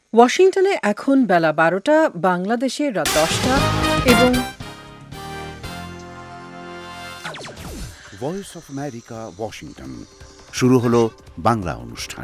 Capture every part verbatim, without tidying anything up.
ওয়াশিংটনে এখন বেলা বারোটা, বাংলাদেশে রাত দশটা এবং ভয়েস অফ আমেরিকা, ওয়াশিংটন। শুরু হলো বাংলা অনুষ্ঠান।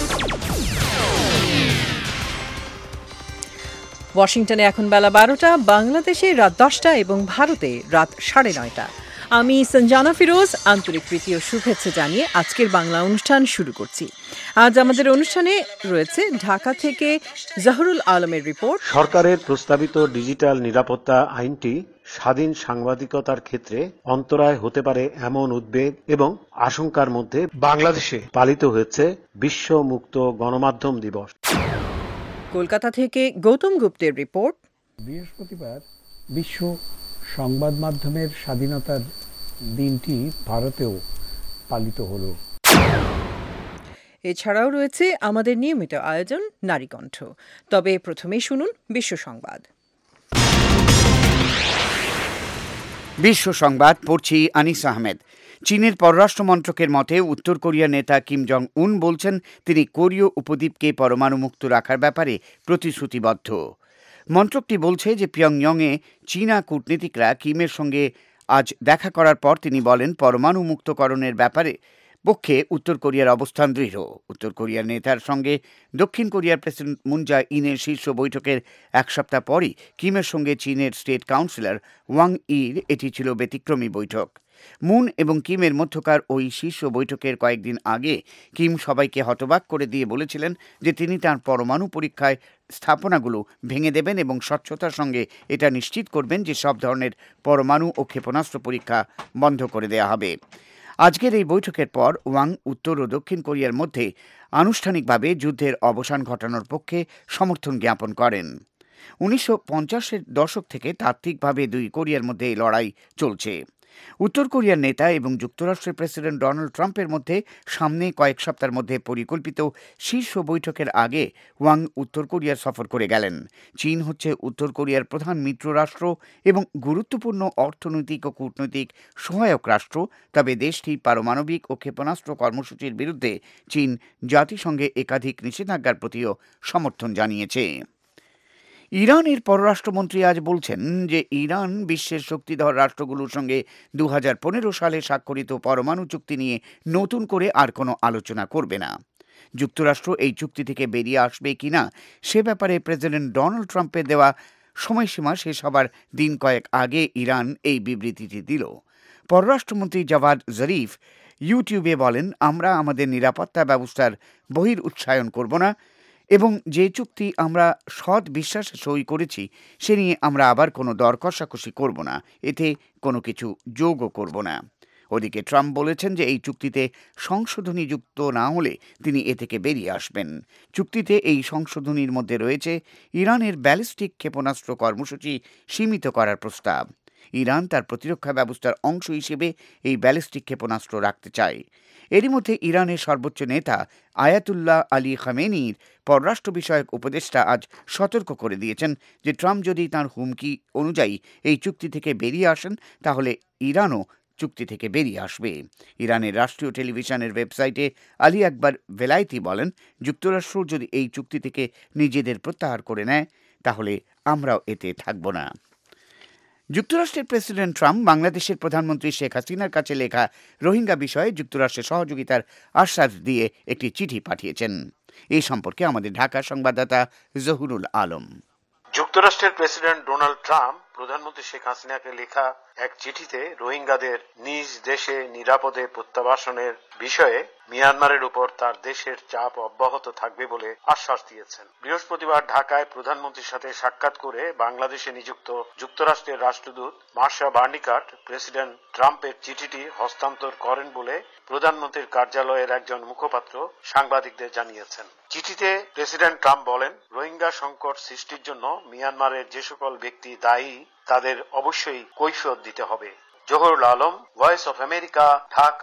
ওয়াশিংটনে এখন বেলা বারোটা, বাংলাদেশে রাত দশটা এবং ভারতে রাত সাড়ে নয়টা। আমি সঞ্জানা ফিরোজ আন্তরিক প্রীতি ও শুভেচ্ছা জানিয়ে আজকের বাংলা অনুষ্ঠান শুরু করছি। আজ আমাদের অনুষ্ঠানে রয়েছে ঢাকা থেকে জহুরুল আলমের রিপোর্ট। সরকারের প্রস্তাবিত ডিজিটাল নিরাপত্তা আইনটি স্বাধীন সাংবাদিকতার ক্ষেত্রে অন্তরায় হতে পারে এমন উদ্বেগ এবং আশঙ্কার মধ্যে বাংলাদেশে পালিত হয়েছে বিশ্ব মুক্ত গণমাধ্যম দিবস। কলকাতা থেকে গৌতম গুপ্তের রিপোর্ট। বৃহস্পতিবার বিশ্ব সংবাদ মাধ্যমের স্বাধীনতার দিনটি ভারতেও পালিত হল। এছাড়াও রয়েছে আমাদের নিয়মিত আয়োজন নারীকণ্ঠ। তবে প্রথমেই শুনুন বিশ্ব সংবাদ। বিশ্ব সংবাদ পড়ছি আনিস আহমেদ। চীনের পররাষ্ট্র মন্ত্রকের মতে উত্তর কোরিয়ার নেতা কিম জং উন বলছেন তিনি কোরীয় উপদ্বীপকে পরমাণু মুক্ত রাখার ব্যাপারে প্রতিশ্রুতিবদ্ধ। মন্ত্রকটি বলছে যে পিয়ংইয়ংয়ে চীনা কূটনীতিকরা কিমের সঙ্গে আজ দেখা করার পর তিনি বলেন পরমাণু মুক্তকরণের ব্যাপারে পক্ষে উত্তর কোরিয়ার অবস্থান দৃঢ়। উত্তর কোরিয়ার নেতার সঙ্গে দক্ষিণ কোরিয়ার প্রেসিডেন্ট মুন জা ইনের শীর্ষ বৈঠকের এক সপ্তাহ পরই কিমের সঙ্গে চীনের স্টেট কাউন্সিলর ওয়াং ইর এটি ছিল ব্যতিক্রমী বৈঠক। মুন এবং কিমের মধ্যকার ওই শীর্ষ বৈঠকের কয়েকদিন আগে কিম সবাইকে হতবাক করে দিয়ে বলেছিলেন যে তিনি তাঁর পরমাণু পরীক্ষায় স্থাপনাগুলো ভেঙে দেবেন এবং স্বচ্ছতার সঙ্গে এটা নিশ্চিত করবেন যে সব ধরনের পরমাণু ও ক্ষেপণাস্ত্র পরীক্ষা বন্ধ করে দেওয়া হবে। আজকের এই বৈঠকের পর ওয়াং উত্তর ও দক্ষিণ কোরিয়ার মধ্যে আনুষ্ঠানিকভাবে যুদ্ধের অবসান ঘটানোর পক্ষে সমর্থন জ্ঞাপন করেন। উনিশশো পঞ্চাশের দশক থেকে তাত্ত্বিকভাবে দুই কোরিয়ার মধ্যে এই লড়াই চলছে। উত্তর কোরিয়ার নেতা এবং যুক্তরাষ্ট্রের প্রেসিডেন্ট ডোনাল্ড ট্রাম্পের মধ্যে সামনে কয়েক সপ্তাহের মধ্যে পরিকল্পিত শীর্ষ বৈঠকের আগে ওয়াং উত্তর কোরিয়ার সফর করে গেলেন। চীন হচ্ছে উত্তর কোরিয়ার প্রধান মিত্র রাষ্ট্র এবং গুরুত্বপূর্ণ অর্থনৈতিক ও কূটনৈতিক সহায়ক রাষ্ট্র। তবে দেশটি পারমাণবিক ও ক্ষেপণাস্ত্র কর্মসূচির বিরুদ্ধে চীন জাতিসংঘে একাধিক নিষেধাজ্ঞার প্রতিও সমর্থন জানিয়েছে। ইরানের পররাষ্ট্রমন্ত্রী আজ বলছেন যে ইরান বিশ্বের শক্তিধর রাষ্ট্রগুলোর সঙ্গে দু হাজার পনেরো সালে স্বাক্ষরিত পরমাণু চুক্তি নিয়ে নতুন করে আর কোনো আলোচনা করবে না। যুক্তরাষ্ট্র এই চুক্তি থেকে বেরিয়ে আসবে কিনা সে ব্যাপারে প্রেসিডেন্ট ডোনাল্ড ট্রাম্পের দেওয়া সময়সীমা শেষ হবার দিন কয়েক আগে ইরান এই বিবৃতিটি দিল। পররাষ্ট্রমন্ত্রী জাভাদ জরিফ ইউটিউবে বলেন, আমরা আমাদের নিরাপত্তা ব্যবস্থার বহির উৎসায়ন করব না এবং যে চুক্তি আমরা সৎ বিশ্বাসে সই করেছি সে নিয়ে আমরা আবার কোনো দর কষাকষি করব না, এতে কোনো কিছু যোগও করব না। ওদিকে ট্রাম্প বলেছেন যে এই চুক্তিতে সংশোধনী যুক্ত না হলে তিনি এ থেকে বেরিয়ে আসবেন। চুক্তিতে এই সংশোধনীর মধ্যে রয়েছে ইরানের ব্যালিস্টিক ক্ষেপণাস্ত্র কর্মসূচি সীমিত করার প্রস্তাব। ইরান তার প্রতিরক্ষা ব্যবস্থার অংশ হিসেবে এই ব্যালিস্টিক ক্ষেপণাস্ত্র রাখতে চায়। এরই মধ্যে ইরানের সর্বোচ্চ নেতা আয়াতুল্লাহ আলী খামেনির পররাষ্ট্র বিষয়ক উপদেষ্টা আজ সতর্ক করে দিয়েছেন যে ট্রাম্প যদি তাঁর হুমকি অনুযায়ী এই চুক্তি থেকে বেরিয়ে আসেন তাহলে ইরানও চুক্তি থেকে বেরিয়ে আসবে। ইরানের রাষ্ট্রীয় টেলিভিশনের ওয়েবসাইটে আলী আকবর ভেলাইতি বলেন, যুক্তরাষ্ট্র যদি এই চুক্তি থেকে নিজেদের প্রত্যাহার করে নেয় তাহলে আমরাও এতে থাকব না। যুক্তরাষ্ট্রের প্রেসিডেন্ট ট্রাম্প বাংলাদেশের প্রধানমন্ত্রী শেখ হাসিনার কাছে লেখা রোহিঙ্গা বিষয়ে যুক্তরাষ্ট্রের সহযোগিতার আশ্বাস দিয়ে একটি চিঠি পাঠিয়েছেন। এই সম্পর্কে আমাদের ঢাকা সংবাদদাতা জহুরুল আলম। যুক্তরাষ্ট্রের প্রেসিডেন্ট ডোনাল্ড ট্রাম্প প্রধানমন্ত্রী শেখ হাসিনাকে লেখা এক চিঠিতে রোহিঙ্গাদের নিজ দেশে নিরাপদে প্রত্যাবাসনের বিষয়ে মিয়ানমারের উপর তার দেশের চাপ অব্যাহত থাকবে বলে আশ্বাস দিয়েছেন। বৃহস্পতিবার ঢাকায় প্রধানমন্ত্রীর সাথে সাক্ষাৎ করে বাংলাদেশে নিযুক্ত যুক্তরাষ্ট্রের রাষ্ট্রদূত মার্শা বার্নিকাট প্রেসিডেন্ট ট্রাম্পের চিঠিটি হস্তান্তর করেন বলে প্রধানমন্ত্রীর কার্যালয়ের একজন মুখপাত্র সাংবাদিকদের জানিয়েছেন। চিঠিতে প্রেসিডেন্ট ট্রাম্প বলেন, রোহিঙ্গা সংকট সৃষ্টির জন্য মিয়ানমারের যে সকল ব্যক্তি দায়ী তাদের অবশ্যই কৈফিয়ত দিতে হবে। Zahurul Alam, voice of America, Dhaka.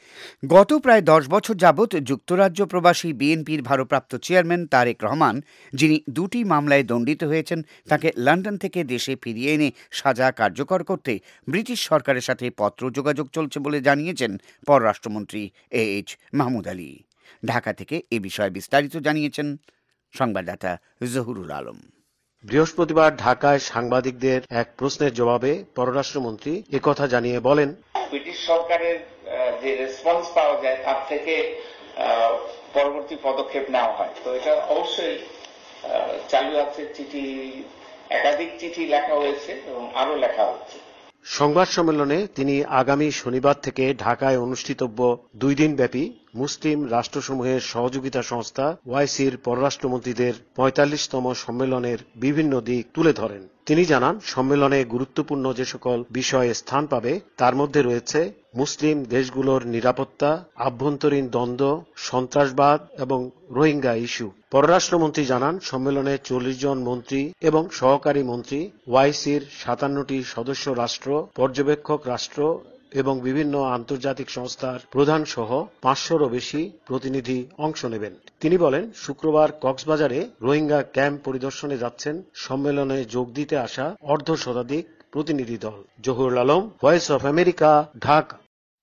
গত প্রায় দশ বছর যাবৎ যুক্তরাজ্য প্রবাসী বিএনপির ভারপ্রাপ্ত চেয়ারম্যান তারেক রহমান, যিনি দুটি মামলায় দণ্ডিত হয়েছেন, তাকে লন্ডন থেকে দেশে ফিরিয়ে এনে সাজা কার্যকর করতে ব্রিটিশ সরকারের সাথে পত্র যোগাযোগ চলছে বলে জানিয়েছেন পররাষ্ট্রমন্ত্রী এ এইচ মাহমুদ আলী। ঢাকা থেকে এ বিষয়ে বিস্তারিত জানিয়েছেন সংবাদদাতা জহুরুল আলম। বৃহস্পতিবার ঢাকায় সাংবাদিকদের এক প্রশ্নের জবাবে পররাষ্ট্রমন্ত্রী একথা জানিয়ে বলেন, ব্রিটিশ সরকারের যে রেসপন্স পাওয়া যায় তার থেকে পরবর্তী পদক্ষেপ নেওয়া হয়। তো এটা অবশ্যই চালু আছে। চিঠি, একাধিক চিঠি লেখা হয়েছে এবং আরো লেখা হচ্ছে। সংবাদ সম্মেলনে তিনি আগামী শনিবার থেকে ঢাকায় অনুষ্ঠিতব্য দুই দিন ব্যাপী মুসলিম রাষ্ট্রসমূহের সহযোগিতা সংস্থা ওআইসির পররাষ্ট্রমন্ত্রীদের পঁয়তাল্লিশতম সম্মেলনের বিভিন্ন দিক তুলে ধরেন। তিনি জানান, সম্মেলনে গুরুত্বপূর্ণ যে সকল বিষয়ে স্থান পাবে তার মধ্যে রয়েছে মুসলিম দেশগুলোর নিরাপত্তা, আভ্যন্তরীণ দ্বন্দ্ব, সন্ত্রাসবাদ এবং রোহিঙ্গা ইস্যু। পররাষ্ট্রমন্ত্রী জানান, সম্মেলনে চল্লিশ জন মন্ত্রী এবং সহকারী মন্ত্রী, ওআইসির সাতান্নটি সদস্য রাষ্ট্র, পর্যবেক্ষক রাষ্ট্র এবং বিভিন্ন আন্তর্জাতিক সংস্থার প্রধান সহ পাঁচশোরও বেশি প্রতিনিধি অংশ নেবেন। তিনি বলেন, শুক্রবার কক্সবাজারে রোহিঙ্গা ক্যাম্প পরিদর্শনে যাচ্ছেন সম্মেলনে যোগ দিতে আসা অর্ধ শতাধিক প্রতিনিধি দল। Zahurul Alam, voice of America, Dhaka.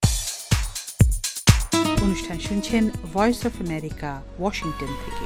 অনুষ্ঠান শুনছেন ভয়েস অফ আমেরিকা, ওয়াশিংটন থেকে।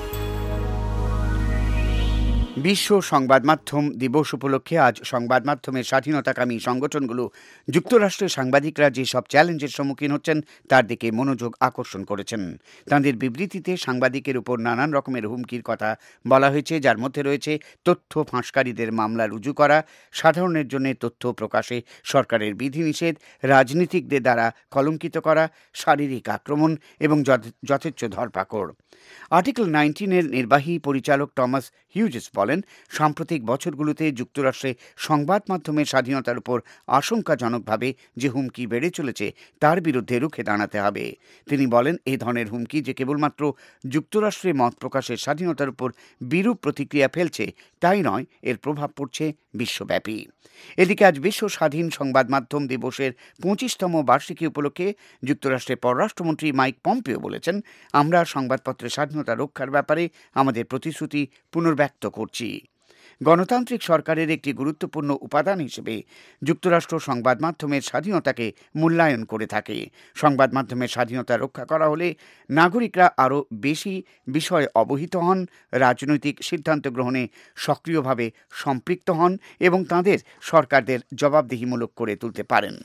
বিশ্ব সংবাদ মাধ্যম দিবস উপলক্ষে আজ সংবাদ মাধ্যমের স্বাধীনতাকামী সংগঠনগুলো যুক্তরাষ্ট্রের সাংবাদিকরা যেসব চ্যালেঞ্জের সম্মুখীন হচ্ছেন তার দিকে মনোযোগ আকর্ষণ করেছেন। তাঁদের বিবৃতিতে সাংবাদিকের উপর নানান রকমের হুমকির কথা বলা হয়েছে, যার মধ্যে রয়েছে তথ্য ফাঁসকারীদের মামলা রুজু করা, সাধারণের জন্য তথ্য প্রকাশে সরকারের বিধিনিষেধ, রাজনীতিকদের দ্বারা কলঙ্কিত করা, শারীরিক আক্রমণ এবং যথেচ্ছ ধরপাকড়। আর্টিকেল নাইনটিনের নির্বাহী পরিচালক টমাস হিউজেস বলেন, সাম্প্রতিক বছরগুলোতে যুক্তরাষ্ট্রে সংবাদ মাধ্যমের স্বাধীনতার উপর আশঙ্কাজনকভাবে যে হুমকি বেড়ে চলেছে তার বিরুদ্ধে রুখে দাঁড়াতে হবে। তিনি বলেন, এই ধরনের হুমকি যে কেবলমাত্র যুক্তরাষ্ট্রে মত প্রকাশের স্বাধীনতার উপর বিরূপ প্রতিক্রিয়া ফেলছে তাই নয়, এর প্রভাব পড়ছে বিশ্বব্যাপী। এদিকে আজ বিশ্ব স্বাধীন সংবাদ মাধ্যম দিবসের পঁচিশতম বার্ষিকী উপলক্ষে যুক্তরাষ্ট্রের পররাষ্ট্রমন্ত্রী মাইক পম্পেও বলেছেন, আমরা সংবাদপত্রের স্বাধীনতা রক্ষার ব্যাপারে আমাদের প্রতিশ্রুতি পুনর্ব্যক্ত করছি। গণতান্ত্রিক সরকারের একটি গুরুত্বপূর্ণ উপাদান হিসেবে যুক্তরাষ্ট্র সংবাদ মাধ্যমের স্বাধীনতাকে মূল্যায়ন করে থাকে। সংবাদ মাধ্যমের স্বাধীনতা রক্ষা করা হলে নাগরিকরা আরও বেশি বিষয়ে অবহিত হন, রাজনৈতিক সিদ্ধান্ত গ্রহণে সক্রিয়ভাবে সম্পৃক্ত হন এবং তাঁদের সরকারদের জবাবদিহিমূলক করে তুলতে পারেন।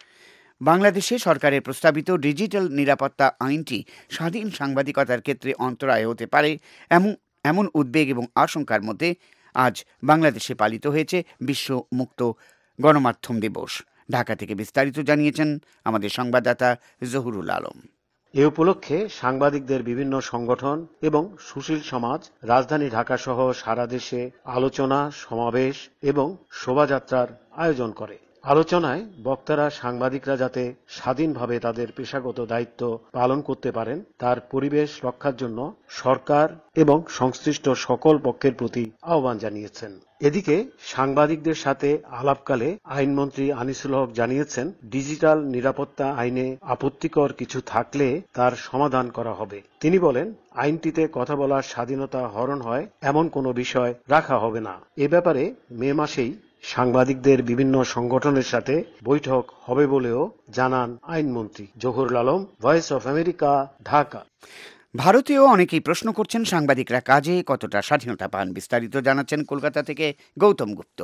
বাংলাদেশে সরকারের প্রস্তাবিত ডিজিটাল নিরাপত্তা আইনটি স্বাধীন সাংবাদিকতার ক্ষেত্রে অন্তরায় হতে পারে এমন এমন উদ্বেগ এবং আশঙ্কার মধ্যে আজ বাংলাদেশে পালিত হয়েছে বিশ্ব মুক্ত গণমাধ্যম দিবস। ঢাকা থেকে বিস্তারিত জানিয়েছেন আমাদের সংবাদদাতা জহুরুল আলম। এ উপলক্ষে সাংবাদিকদের বিভিন্ন সংগঠন এবং সুশীল সমাজ রাজধানী ঢাকা সহ সারা দেশে আলোচনা, সমাবেশ এবং শোভাযাত্রার আয়োজন করে। আলোচনায় বক্তারা সাংবাদিকরা যাতে স্বাধীনভাবে তাদের পেশাগত দায়িত্ব পালন করতে পারেন তার পরিবেশ রক্ষার জন্য সরকার এবং সংশ্লিষ্ট সকল পক্ষের প্রতি আহ্বান জানিয়েছেন। এদিকে সাংবাদিকদের সাথে আলাপকালে আইনমন্ত্রী আনিসুল হক জানিয়েছেন, ডিজিটাল নিরাপত্তা আইনে আপত্তিকর কিছু থাকলে তার সমাধান করা হবে। তিনি বলেন, আইনটিতে কথা বলার স্বাধীনতা হরণ হয় এমন কোনো বিষয় রাখা হবে না। এ ব্যাপারে মে মাসেই সাংবাদিকদের বিভিন্ন সংগঠনের সাথে বৈঠক হবে বলেও জানান আইনমন্ত্রী। Zahurul Alam, voice of America, Dhaka. ভারতেও অনেকেই প্রশ্ন করছেন, সাংবাদিকরা কাজে কতটা স্বাধীনতা পান। বিস্তারিত জানাচ্ছেন কলকাতা থেকে গৌতম গুপ্ত।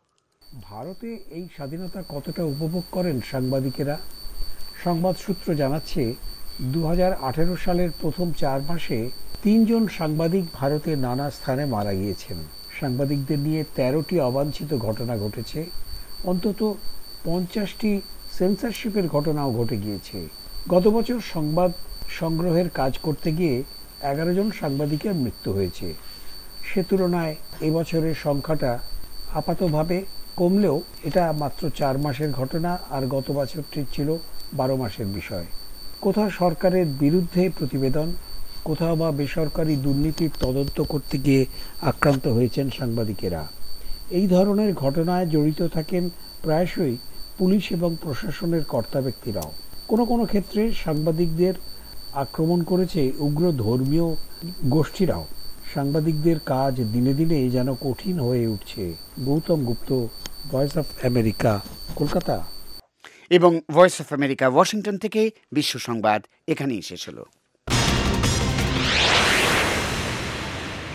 ভারতে এই স্বাধীনতা কতটা উপভোগ করেন সাংবাদিকেরা? সংবাদ সূত্র জানাচ্ছে, দু হাজার আঠেরো সালের প্রথম চার মাসে তিনজন সাংবাদিক ভারতের নানা স্থানে মারা গিয়েছেন। সাংবাদিকদের নিয়ে তেরোটি অবাঞ্ছিত ঘটনা ঘটেছে, অন্তত পঞ্চাশটি সেন্সরশিপের ঘটনাও ঘটে গিয়েছে। গত বছর সংবাদ সংগ্রহের কাজ করতে গিয়ে এগারো জন সাংবাদিকের মৃত্যু হয়েছে। সে তুলনায় এবছরের সংখ্যাটা আপাতভাবে কমলেও এটা মাত্র চার মাসের ঘটনা, আর গত বছরটি ছিল বারো মাসের বিষয়। কোথাও সরকারের বিরুদ্ধে প্রতিবেদন, কোথাও বা বেসরকারি দুর্নীতির তদন্ত করতে গিয়ে আক্রান্ত হয়েছেন সাংবাদিকেরা। এই ধরনের ঘটনায় জড়িত থাকেন প্রায়শই পুলিশ এবং প্রশাসনের কর্তা ব্যক্তিরাও। কোনো কোনো ক্ষেত্রে সাংবাদিকদের আক্রমণ করেছে উগ্র ধর্মীয় গোষ্ঠীরাও। সাংবাদিকদের কাজ দিনে দিনে যেন কঠিন হয়ে উঠছে। Gautam Gupta, voice of America, Kolkata. এবং ভয়েস অফ আমেরিকা ওয়াশিংটন থেকে বিশ্ব সংবাদ এখানেই শেষ হলো।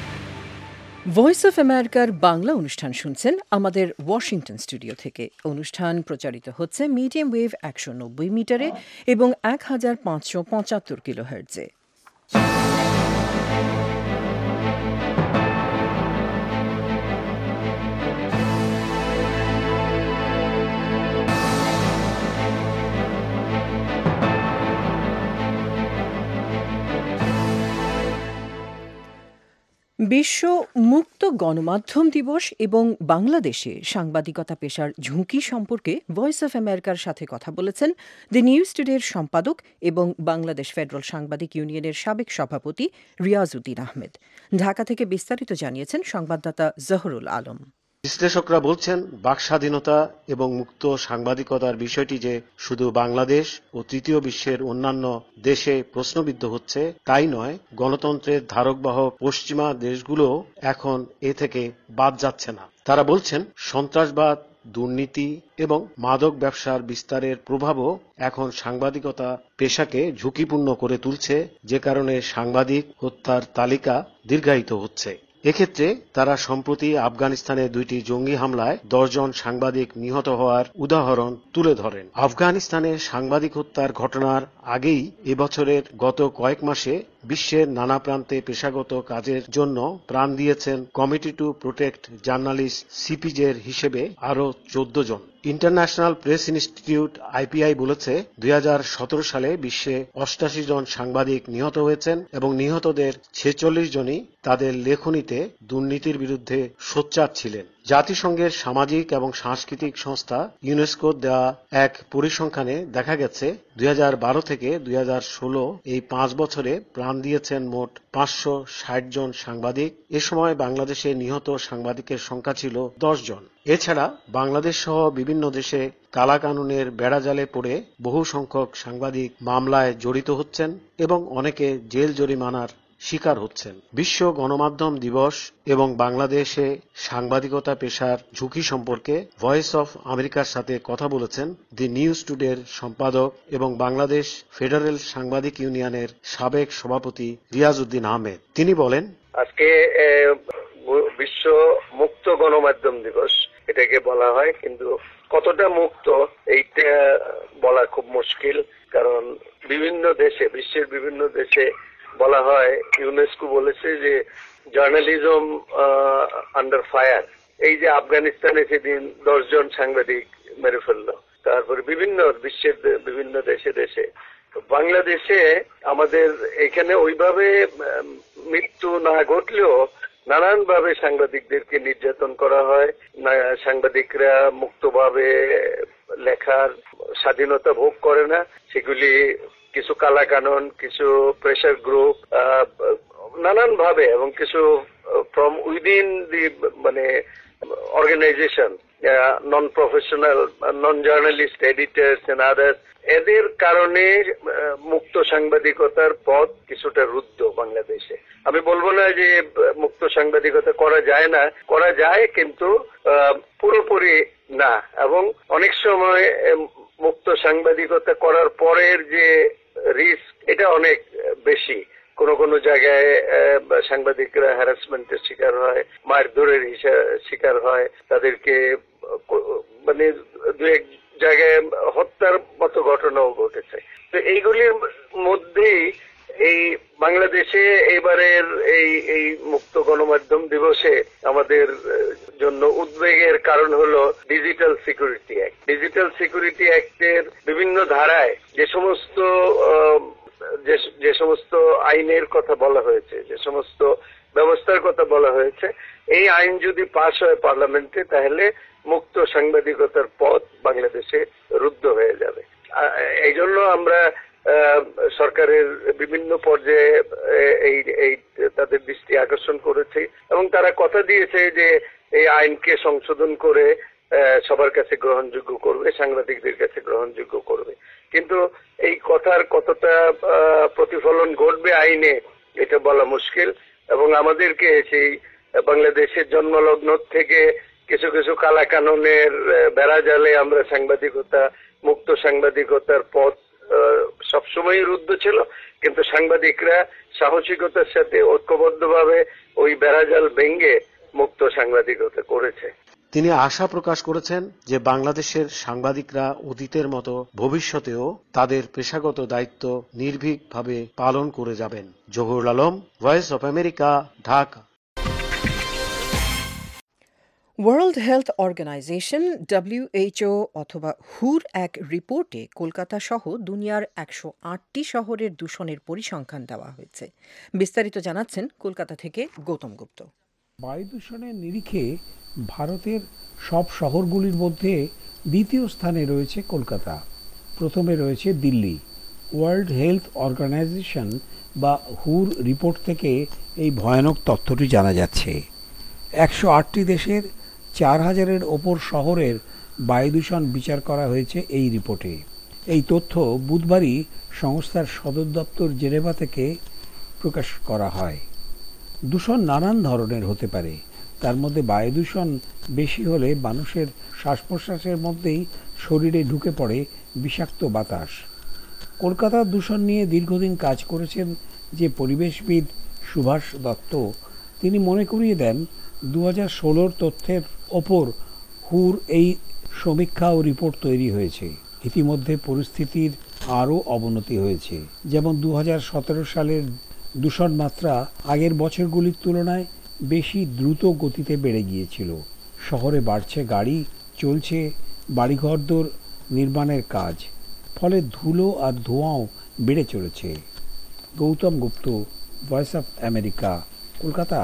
ভয়েস অফ আমেরিকার বাংলা অনুষ্ঠান শুনছেন আমাদের ওয়াশিংটন স্টুডিও থেকে। অনুষ্ঠান প্রচারিত হচ্ছে মিডিয়াম ওয়েভ একশো নব্বই মিটারে এবং এক হাজার পাঁচশো পঁচাত্তর কিলো হার্টজে। বিশ্ব মুক্ত গণমাধ্যম দিবস এবং বাংলাদেশে সাংবাদিকতা পেশার ঝুঁকি সম্পর্কে ভয়েস অফ আমেরিকার সাথে কথা বলেছেন দি নিউজ টুডের সম্পাদক এবং বাংলাদেশ ফেডারেল সাংবাদিক ইউনিয়নের সাবেক সভাপতি রিয়াজউদ্দিন আহমেদ। ঢাকা থেকে বিস্তারিত জানিয়েছেন সংবাদদাতা জহরুল আলম। বিশ্লেষকরা বলছেন, বাক স্বাধীনতা এবং মুক্ত সাংবাদিকতার বিষয়টি যে শুধু বাংলাদেশ ও তৃতীয় বিশ্বের অন্যান্য দেশে প্রশ্নবিদ্ধ হচ্ছে তাই নয়, গণতন্ত্রের ধারকবাহক পশ্চিমা দেশগুলো এখন এ থেকে বাদ যাচ্ছে না। তারা বলছেন, সন্ত্রাসবাদ, দুর্নীতি এবং মাদক ব্যবসার বিস্তারের প্রভাবও এখন সাংবাদিকতা পেশাকে ঝুঁকিপূর্ণ করে তুলছে, যে কারণে সাংবাদিক হত্যার তালিকা দীর্ঘায়িত হচ্ছে। এক্ষেত্রে তারা সম্প্রতি আফগানিস্তানে দুইটি জঙ্গি হামলায় দশজন সাংবাদিক নিহত হওয়ার উদাহরণ তুলে ধরেন। আফগানিস্তানে সাংবাদিক হত্যার ঘটনার আগেই এবছরের গত কয়েক মাসে বিশ্বের নানা প্রান্তে পেশাগত কাজের জন্য প্রাণ দিয়েছেন কমিটি টু প্রোটেক্ট জার্নালিস্ট সিপিজের হিসেবে আরও চোদ্দ জন। ইন্টারন্যাশনাল প্রেস ইনস্টিটিউট আইপিআই বলেছে, দুই হাজার সতেরো সালে বিশ্বে অষ্টাশি জন সাংবাদিক নিহত হয়েছেন এবং নিহতদের ছেচল্লিশ জনই তাদের লেখনীতে দুর্নীতির বিরুদ্ধে সোচ্চার ছিলেন। জাতিসংঘের সামাজিক এবং সাংস্কৃতিক সংস্থা ইউনেস্কোর দেওয়া এক পরিসংখ্যানে দেখা গেছে, দুই হাজার বারো থেকে দুই হাজার ষোলো এই পাঁচ বছরে প্রাণ দিয়েছেন মোট পাঁচশো ষাট জন সাংবাদিক। এ সময় বাংলাদেশে নিহত সাংবাদিকের সংখ্যা ছিল দশ জন। এছাড়া বাংলাদেশ সহ বিভিন্ন দেশে কালাকানুনের বেড়াজালে পড়ে বহু সংখ্যক সাংবাদিক মামলায় জড়িত হচ্ছেন এবং অনেকে জেল জরিমানার শিকার হচ্ছেন। বিশ্ব গণমাধ্যম দিবস এবং বাংলাদেশে সাংবাদিকতা পেশার ঝুঁকি সম্পর্কে ভয়েস অফ আমেরিকার সাথে কথা বলেছেন দি নিউজ টুডের সম্পাদক এবং বাংলাদেশ ফেডারেল সাংবাদিক ইউনিয়নের সাবেক সভাপতি রিয়াজউদ্দিন আহমেদ। তিনি বলেন, আজকে বিশ্ব মুক্ত গণমাধ্যম দিবস এটাকে বলা হয়, কিন্তু কতটা মুক্ত এইটা বলা খুব মুশকিল। কারণ বিভিন্ন দেশে, বিশ্বের বিভিন্ন দেশে বলা হয়, ইউনেস্কো বলেছে যে জার্নালিজম আন্ডার ফায়ার। এই যে আফগানিস্তানে সেদিন দশজন সাংবাদিক মেরে ফেললো, তারপরে বিভিন্ন বিশ্বের বিভিন্ন দেশে দেশে বাংলাদেশে আমাদের এখানে ওইভাবে মৃত্যু না ঘটলেও নানান ভাবে সাংবাদিকদেরকে নির্যাতন করা হয়। সাংবাদিকরা মুক্তভাবে লেখার স্বাধীনতা ভোগ করে না। সেগুলি কিছু কালাকানুন, কিছু প্রেসার গ্রুপ, নানান ভাবে, এবং কিছু ফ্রম উইদিন দি মানে organisation, non professional, non journalist, editors and others, এদের কারণে মুক্ত সাংবাদিকতার পথ কিছুটা রুদ্ধ বাংলাদেশে। আমি বলবো না যে মুক্ত সাংবাদিকতা করা যায় না, করা যায়, কিন্তু পুরোপুরি না। এবং অনেক সময় মুক্ত সাংবাদিকতা করার পরের যে রিস্ক, এটা অনেক বেশি। কোন কোন জায়গায় সাংবাদিকরা হ্যারাসমেন্টের শিকার হয়, মারধরের শিকার হয়, তাদেরকে মানে দু এক জায়গায় হত্যার মতো ঘটনাও ঘটেছে। তো এইগুলির মধ্যেই এই বাংলাদেশে এবারের এই এই মুক্ত গণমাধ্যম দিবসে আমাদের জন্য উদ্বেগের কারণ হলো digital security act. Digital security অ্যাক্টের বিভিন্ন ধারায় যে সমস্ত যে সমস্ত আইনের কথা বলা হয়েছে, যে সমস্ত ব্যবস্থার কথা বলা হয়েছে, এই আইন যদি পাশ হয় পার্লামেন্টে, তাহলে মুক্ত সাংবাদিকতার পথ বাংলাদেশে রুদ্ধ হয়ে যাবে। এই জন্য আমরা সরকারের বিভিন্ন পর্যায়ে এই এই তাদের দৃষ্টি আকর্ষণ করেছি এবং তারা কথা দিয়েছে যে এই আইনকে সংশোধন করে সবার কাছে গ্রহণযোগ্য করবে, সাংবাদিকদের কাছে গ্রহণযোগ্য করবে। কিন্তু এই কথার কতটা প্রতিফলন ঘটবে আইনে, এটা বলা মুশকিল। এবং আমাদেরকে সেই বাংলাদেশের জন্মলগ্ন থেকে কিছু কিছু কালাকানুনের বেড়াজালে আমরা সাংবাদিকতা, মুক্ত সাংবাদিকতার পথ সবসময় রুদ্ধ ছিল, কিন্তু সাংবাদিকরা সাহসিকতার সাথে ঐক্যবদ্ধভাবে ওই বেড়াজাল ভেঙে মুক্ত সাংবাদিকতা করেছে। তিনি আশা প্রকাশ করেছেন যে বাংলাদেশের সাংবাদিকরা অতীতের মতো ভবিষ্যতেও তাদের পেশাগত দায়িত্ব নির্ভীকভাবে পালন করে যাবেন। Zahurul Alam, voice of America, Dhaka. World health organisation WHO অথবা হুর এক রিপোর্টে কলকাতা সহ দুনিয়ার একশো আটটি শহরের দূষণের পরিসংখ্যান দেওয়া হয়েছে। বিস্তারিত জানাচ্ছেন কলকাতা থেকে গৌতম গুপ্ত। বায়ু দূষণের নিরিখে ভারতের সব শহরগুলির মধ্যে দ্বিতীয় স্থানে রয়েছে কলকাতা, প্রথমে রয়েছে দিল্লি। ওয়ার্ল্ড হেলথ অর্গানাইজেশন বা হুর রিপোর্ট থেকে এই ভয়ানক তথ্যটি জানা যাচ্ছে। একশো আটটি দেশের চার হাজারের ওপর শহরের বায়ু দূষণ বিচার করা হয়েছে এই রিপোর্টে। এই তথ্য বুধবারই সংস্থার সদর দপ্তর জেনেভা থেকে প্রকাশ করা হয়। দূষণ নানান ধরনের হতে পারে, তার মধ্যে বায়ু দূষণ বেশি হলে মানুষের শ্বাস প্রশ্বাসের মধ্যেই শরীরে ঢুকে পড়ে বিষাক্ত বাতাস। কলকাতার দূষণ নিয়ে দীর্ঘদিন কাজ করেছেন যে পরিবেশবিদ সুভাষ দত্ত, তিনি মনে করিয়ে দেন দু হাজার ষোলোর তথ্যের ওপর হুর এই সমীক্ষা ও রিপোর্ট তৈরি হয়েছে। ইতিমধ্যে পরিস্থিতির আরও অবনতি হয়েছে। যেমন দু হাজার সতেরো সালের দূষণ মাত্রা আগের বছরগুলির তুলনায় বেশি দ্রুত গতিতে বেড়ে গিয়েছিল। শহরে বাড়ছে গাড়ি, চলছে বাড়িঘরদোর নির্মাণের কাজ, ফলে ধুলো আর ধোঁয়াও বেড়ে চলেছে। Gautam Gupta, voice of America, Kolkata.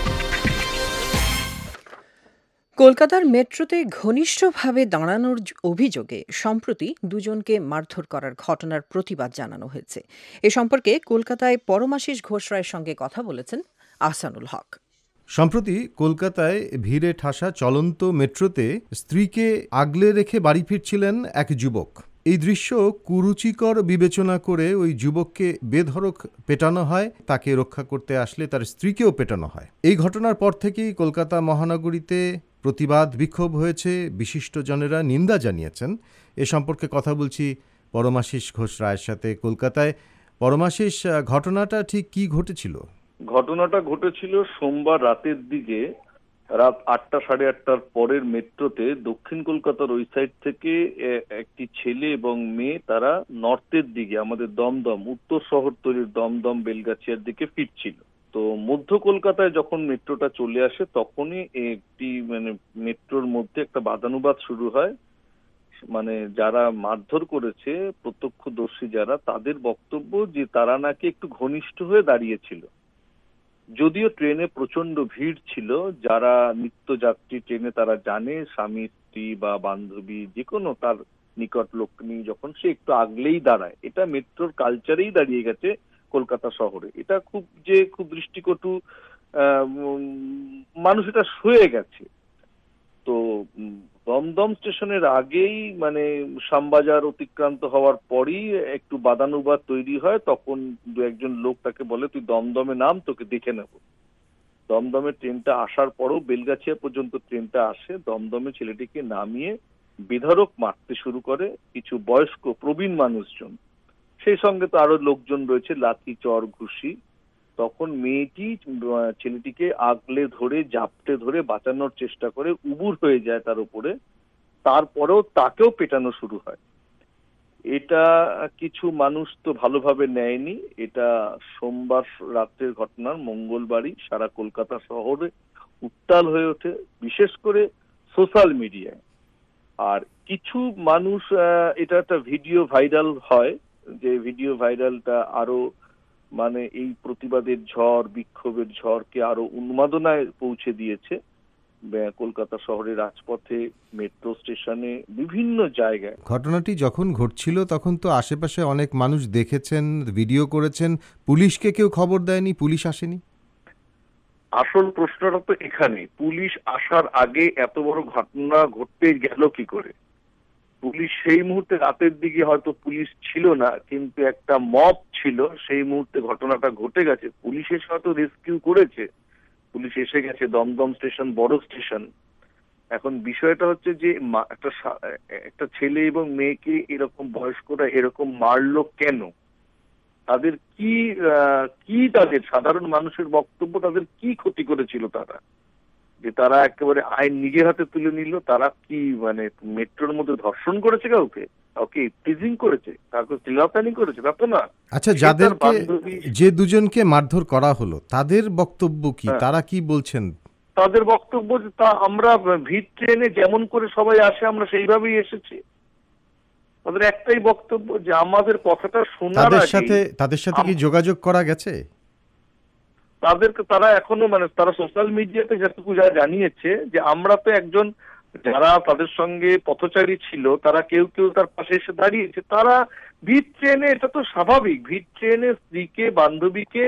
কলকাতার মেট্রোতে ঘনিষ্ঠভাবে দাঁড়ানোর অভিযোগে সম্প্রতি দুজনকে মারধর করার ঘটনার প্রতিবাদ জানানো হয়েছে। এ সম্পর্কে কলকাতায় পরমাশিস ঘোষ রায়ের সঙ্গে কথা বলেছেন আহসানুল হক। সম্প্রতি কলকাতায় ভিড়ে ঠাসা চলন্ত মেট্রোতে স্ত্রীকে আগলে রেখে বাড়ি ফিরছিলেন এক যুবক। এই দৃশ্য কুরুচিকর বিবেচনা করে ওই যুবককে বেধড়ক পেটানো হয়। তাকে রক্ষা করতে আসলে তার স্ত্রীকেও পেটানো হয়। এই ঘটনার পর থেকেই কলকাতা মহানগরীতে প্রতিবাদ বিক্ষোভ হয়েছে, বিশিষ্টজনেরা নিন্দা জানিয়েছেন। এ সম্পর্কে কথা বলছি পরমাশিস ঘোষ রায়ের সাথে কলকাতায়। পরমাশিস, ঘটনাটা ঠিক কি ঘটেছিল? ঘটনাটা ঘটেছিল সোমবার রাতের দিকে, রাত আটটা সাড়ে আটটার পরের মেট্রোতে দক্ষিণ কলকাতার ওই সাইড থেকে একটি ছেলে এবং মেয়ে তারা নর্থের দিকে আমাদের দমদম উত্তর শহরতলির দমদম বেলগাছিয়ার দিকে ফিরছিল। তো মধ্য কলকাতায় যখন মেট্রোটা চলে আসে তখনই একটি মানে মেট্রোর মধ্যে একটা বাদানুবাদ শুরু হয়। মানে যারা মারধর করেছে প্রত্যক্ষদর্শী যারা, তাদের বক্তব্য যে তারা নাকি একটু ঘনিষ্ঠ হয়ে দাঁড়িয়েছিল। যদিও ট্রেনে প্রচন্ড ভিড় ছিল, যারা নিত্যযাত্রী ট্রেনে তারা জানে স্বামী স্ত্রী বা বান্ধবী যে কোনো তার নিকট লোক নিয়ে যখন সে একটু আগলেই দাঁড়ায়, এটা মেট্রোর কালচারেই দাঁড়িয়ে গেছে কলকাতা শহরে। এটা খুব যে খুব দৃষ্টিকটু, মানুষ এটা শুয়ে গেছে। তো দমদম স্টেশনের আগেই মানে শ্যামবাজার অতিক্রান্ত হওয়ার পরই একটু বাদানুবাদ তৈরি হয়। তখন দু একজন লোক তাকে বলে তুই দমদমে নাম, তোকে দেখে নেব। দমদমে ট্রেনটা আসার পরও বেলগাছিয়া পর্যন্ত ট্রেনটা আসে। দমদমে ছেলেটিকে নামিয়ে বেধড়ক মারতে শুরু করে কিছু বয়স্ক প্রবীণ মানুষজন। সেই সঙ্গে তো আরো লোকজন রয়েছে, লাঠি চর ঘুষি। তখন মেয়েটি ছেলেটিকে আগলে ধরে জাপটে ধরে বাঁচানোর চেষ্টা করে, উবুর হয়ে যায় তার উপরে। তারপরেও তাকেও পেটানো শুরু হয়। এটা কিছু মানুষ তো ভালোভাবে নেয়নি। এটা সোমবার রাতের ঘটনার মঙ্গলবারই সারা কলকাতা শহরে উত্তাল হয়ে ওঠে, বিশেষ করে সোশ্যাল মিডিয়ায়। আর কিছু মানুষ, এটা একটা ভিডিও ভাইরাল হয়, যে ভিডিও ভাইরালটা আরো মানে এই প্রতিবাদের ঝড়, বিক্ষোভের ঝড়কে আরো উন্মাদনায় পৌঁছে দিয়েছে। কলকাতা শহরের রাজপথে, মেট্রো স্টেশনে, বিভিন্ন জায়গায়। ঘটনাটি যখন ঘটছিল তখন তো আশেপাশে অনেক মানুষ দেখেছেন, ভিডিও করেছেন। পুলিশকে কেউ খবর দেয়নি? পুলিশ আসেনি? আসল প্রশ্নটা তো এখানে, পুলিশ আসার আগে এত বড় ঘটনা ঘটতে গেল কি করে? পুলিশ সেই মুহূর্তে, রাতের দিকে হয়তো পুলিশ ছিল না, কিন্তু একটা মব ছিল সেই মুহূর্তে ঘটনাটা ঘটে গেছে। পুলিশ এসে হয়তো রেস্কিউ করেছে, পুলিশ এসে গেছে, দমদম স্টেশন বড় স্টেশন। এখন বিষয়টা হচ্ছে যে একটা একটা ছেলে এবং মেয়েকে এরকম বয়স্করা এরকম মারলো কেন? তাদের কি কি তাদের সাধারণ মানুষের বক্তব্য, তাদের কি ক্ষতি করেছিল তারা? যে তারা একেবারে আইন নিজের হাতে তুলে নিল। তারা কি মানে মেট্রোর মধ্যে ধর্ষণ করেছে, কাউকে কাউকে টিজিং করেছে, কাউকে শ্লীলতাহানি করেছে, তা তো না। আচ্ছা, যাদেরকে যে দুজনকে মারধর করা হলো তাদের বক্তব্য কি, তারা কি বলছেন? তাদের বক্তব্য যে তা আমরা ভিড় ট্রেনে যেমন করে সবাই আসে আমরা সেইভাবেই এসেছি। তাদের একটাই বক্তব্য যে আমাদের কথাটা শোনার তাদের আগে সাথে তাদের সাথে কি যোগাযোগ করা গেছে? তাদেরকে তারা এখনো মানে তারা সোশ্যাল মিডিয়াতে যেটুকু যা জানিয়েছে যে আমরা তো একজন যারা তাদের সঙ্গে পথচারী ছিল তারা কেউ কেউ তার পাশে এসে দাঁড়িয়েছে। তারা ভিড় ট্রেনে, এটা তো স্বাভাবিক, ভিড় ট্রেনে স্ত্রীকে বান্ধবীকে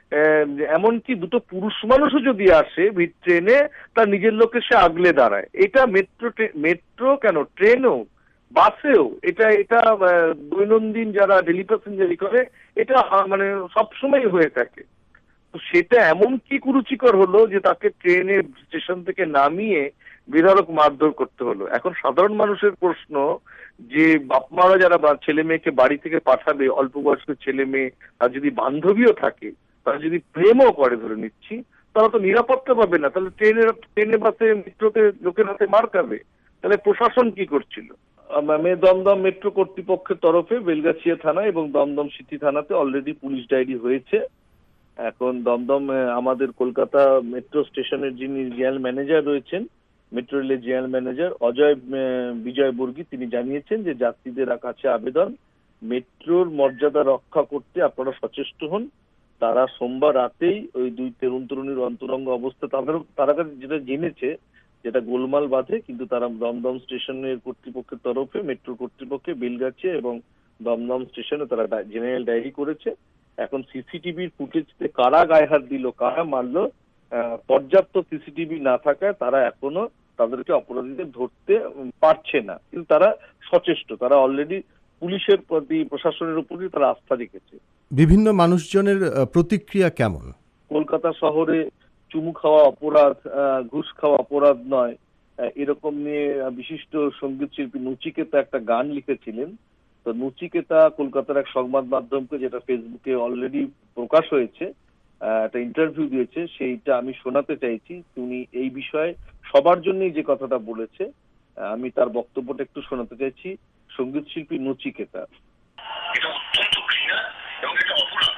এমনকি দুটো পুরুষ মানুষও যদি আসে ভিড় ট্রেনে তার নিজের লোকে সে আগলে দাঁড়ায়। এটা মেট্রো মেট্রো কেন ট্রেনও বাসেও এটা এটা দৈনন্দিন যারা ডেলি প্যাসেঞ্জারি করে এটা মানে সবসময় হয়ে থাকে। তো সেটা এমন কি কুরুচিকর হলো যে তাকে ট্রেনে স্টেশন থেকে নামিয়ে বিধারক মারধর করতে হলো। এখন সাধারণ মানুষের প্রশ্ন যে বাপমারা যারা ছেলে মেয়েকে বাড়ি থেকে পাঠাবে, অল্প বয়স্ক ছেলে মেয়ে, আর যদি বান্ধবীও থাকে, তারা যদি প্রেমও করে ধরে নিচ্ছি, তারা তো নিরাপত্তা পাবে না। তাহলে ট্রেনের ট্রেনে বাসে মেট্রোতে লোকের হাতে মার খাবে। তাহলে প্রশাসন কি করছিল? দমদম মেট্রো কর্তৃপক্ষের তরফে বেলগাছিয়া থানা এবং দমদম সিটি থানাতে অলরেডি পুলিশ ডায়েরি হয়েছে। এখন দমদম আমাদের কলকাতা মেট্রো স্টেশনের যিনি জেনারেল ম্যানেজার রয়েছেন, মেট্রো রেলের জেনারেল ম্যানেজার অজয় বিজয় বর্গী, তিনি জানিয়েছেন যে যাত্রীদের কাছে আবেদন, মেট্রোর মর্যাদা রক্ষা করতে আপনারা সচেষ্ট হন। তারা সোমবার রাতেই ওই দুই তরুণ তরুণীর অন্তরঙ্গ অবস্থা তাদের তারা যেটা জেনেছে যেটা গোলমাল বাঁধে, কিন্তু তারা দমদম স্টেশনের কর্তৃপক্ষের তরফে মেট্রো কর্তৃপক্ষে বেলগাছিয়া এবং দমদম স্টেশনে তারা জেনারেল ডায়েরি করেছে। এখন সিসিটিভির ফুটেজতে কারা গায়ে হাত দিল, কারা মারলো, পর্যাপ্ত সিসিটিভি না থাকায় তারা এখনো তাদেরকে অপরাধীদের ধরতে পারছে না। কিন্তু তারা সচেষ্ট, তারা অলরেডি পুলিশের প্রতি প্রশাসনের উপরই তারা আস্থা রেখেছে। বিভিন্ন মানুষজনের প্রতিক্রিয়া কেমন? কলকাতা শহরে চুমু খাওয়া অপরাধ, ঘুষ খাওয়া অপরাধ নয়, এরকম নিয়ে বিশিষ্ট সঙ্গীত শিল্পী নচিকেতা একটা গান লিখেছিলেন। তো নচিকেতা কলকাতার এক সংবাদ মাধ্যমকে, যেটা ফেসবুকে অলরেডি প্রকাশ হয়েছে, একটা ইন্টারভিউ দিয়েছে, সেইটা আমি শোনাতে চাইছি। তিনি এই বিষয়ে সবার জন্যই যে কথাটা বলেছে, আমি তার বক্তব্যটা একটু শোনাতে চাইছি। সঙ্গীত শিল্পী নচিকেতা। এটা অত্যন্ত ঘৃণা এবং এটা অপরাধ,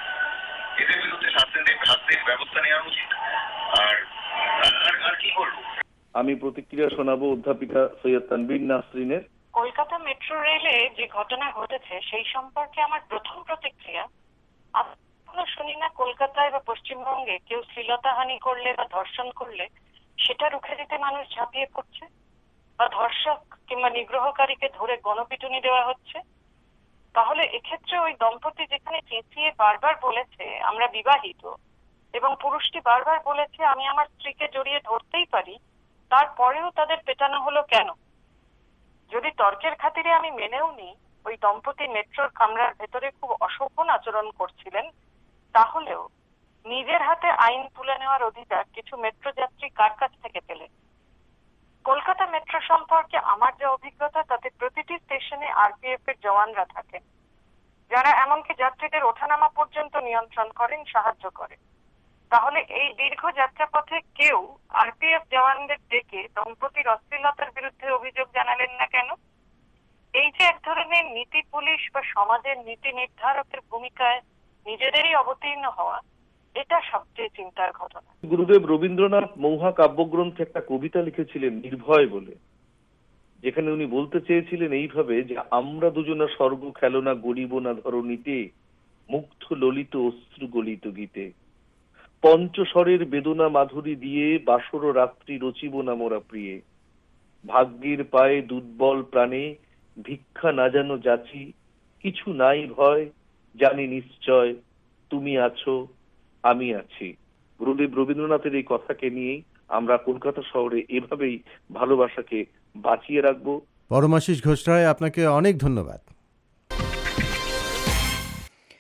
এদের বিরুদ্ধে শাস্তির ব্যবস্থা নেওয়া উচিত। আর আর কি বলবো, আমি প্রতিক্রিয়া শোনাবো অধ্যাপিকা সৈয়দ তানভীর নাসরিনের। কলকাতা মেট্রো রেলে যে ঘটনা ঘটেছে সেই সম্পর্কে আমার প্রথম প্রতিক্রিয়া, এখনো শুনি না কলকাতায় বা পশ্চিমবঙ্গে কেউ শ্লীলতাহানি করলে বা ধর্ষণ করলে সেটা রুখে দিতে মানুষ ঝাঁপিয়ে পড়ছে, বা ধর্ষক কিংবা নিগ্রহকারীকে ধরে গণপিটুনি দেওয়া হচ্ছে। তাহলে এক্ষেত্রে ওই দম্পতি যেখানে চেঁচিয়ে বারবার বলেছে আমরা বিবাহিত, এবং পুরুষটি বারবার বলেছে আমি আমার স্ত্রীকে জড়িয়ে ধরতেই পারি, তারপরেও তাদের পেটানো হলো কেন? যদি তর্কের খাতিরে আমি মেনেও নিই ওই দম্পতি মেট্রোর কামরার ভেতরে খুব অশোভন আচরণ করছিলেন, তাহলেও নিজের হাতে আইন তুলে নেওয়ার অধিকার কিছু মেট্রো যাত্রী কার কাছ থেকে পেলেন? কলকাতা মেট্রো সম্পর্কে আমার যে অভিজ্ঞতা, তাতে প্রতিটি স্টেশনে আরপিএফ এর জওয়ানরা থাকেন, যারা এমনকি যাত্রীদের ওঠানামা পর্যন্ত নিয়ন্ত্রণ করেন, সাহায্য করেন। তাহলে এই দীর্ঘ যাত্রাপথে কেউ আরপিএফ জওয়ানদের ডেকে দম্পতির অশ্লীলতার বিরুদ্ধে অভিযোগ জানালেন না কেন? এই যে এক ধরনের নীতি পুলিশ বা সমাজের নীতি নির্ধারকের ভূমিকায় নিজেদেরই অবতীর্ণ হওয়া, এটা সবচেয়ে চিন্তার ঘটনা। গুরুদেব রবীন্দ্রনাথ মৌহা কাব্যগ্রন্থে একটা কবিতা লিখেছিলেন নির্ভয় বলে, যেখানে উনি বলতে চেয়েছিলেন এইভাবে যে আমরা দুজনা স্বর্গ খেলনা গড়িব না ধরণীতে, মুগ্ধ ললিত অশ্রু গলিত গীতে, পঞ্চস্বরের বেদনা মাধুরী দিয়ে বাসর রাত্রি রচিব না মোরা প্রিয়ে, ভাগ্যের পায়ে দুর্বল প্রাণে ভিক্ষা না জানো যাচি, কিছু নাই ভয় জানি নিশ্চয় তুমি আছো আমি আছি। গুরুদেব রবীন্দ্রনাথের এই কথাকে নিয়েই আমরা কলকাতা শহরে এভাবেই ভালোবাসাকে বাঁচিয়ে রাখবো। পরমাশিস ঘোষ রায়, আপনাকে অনেক ধন্যবাদ।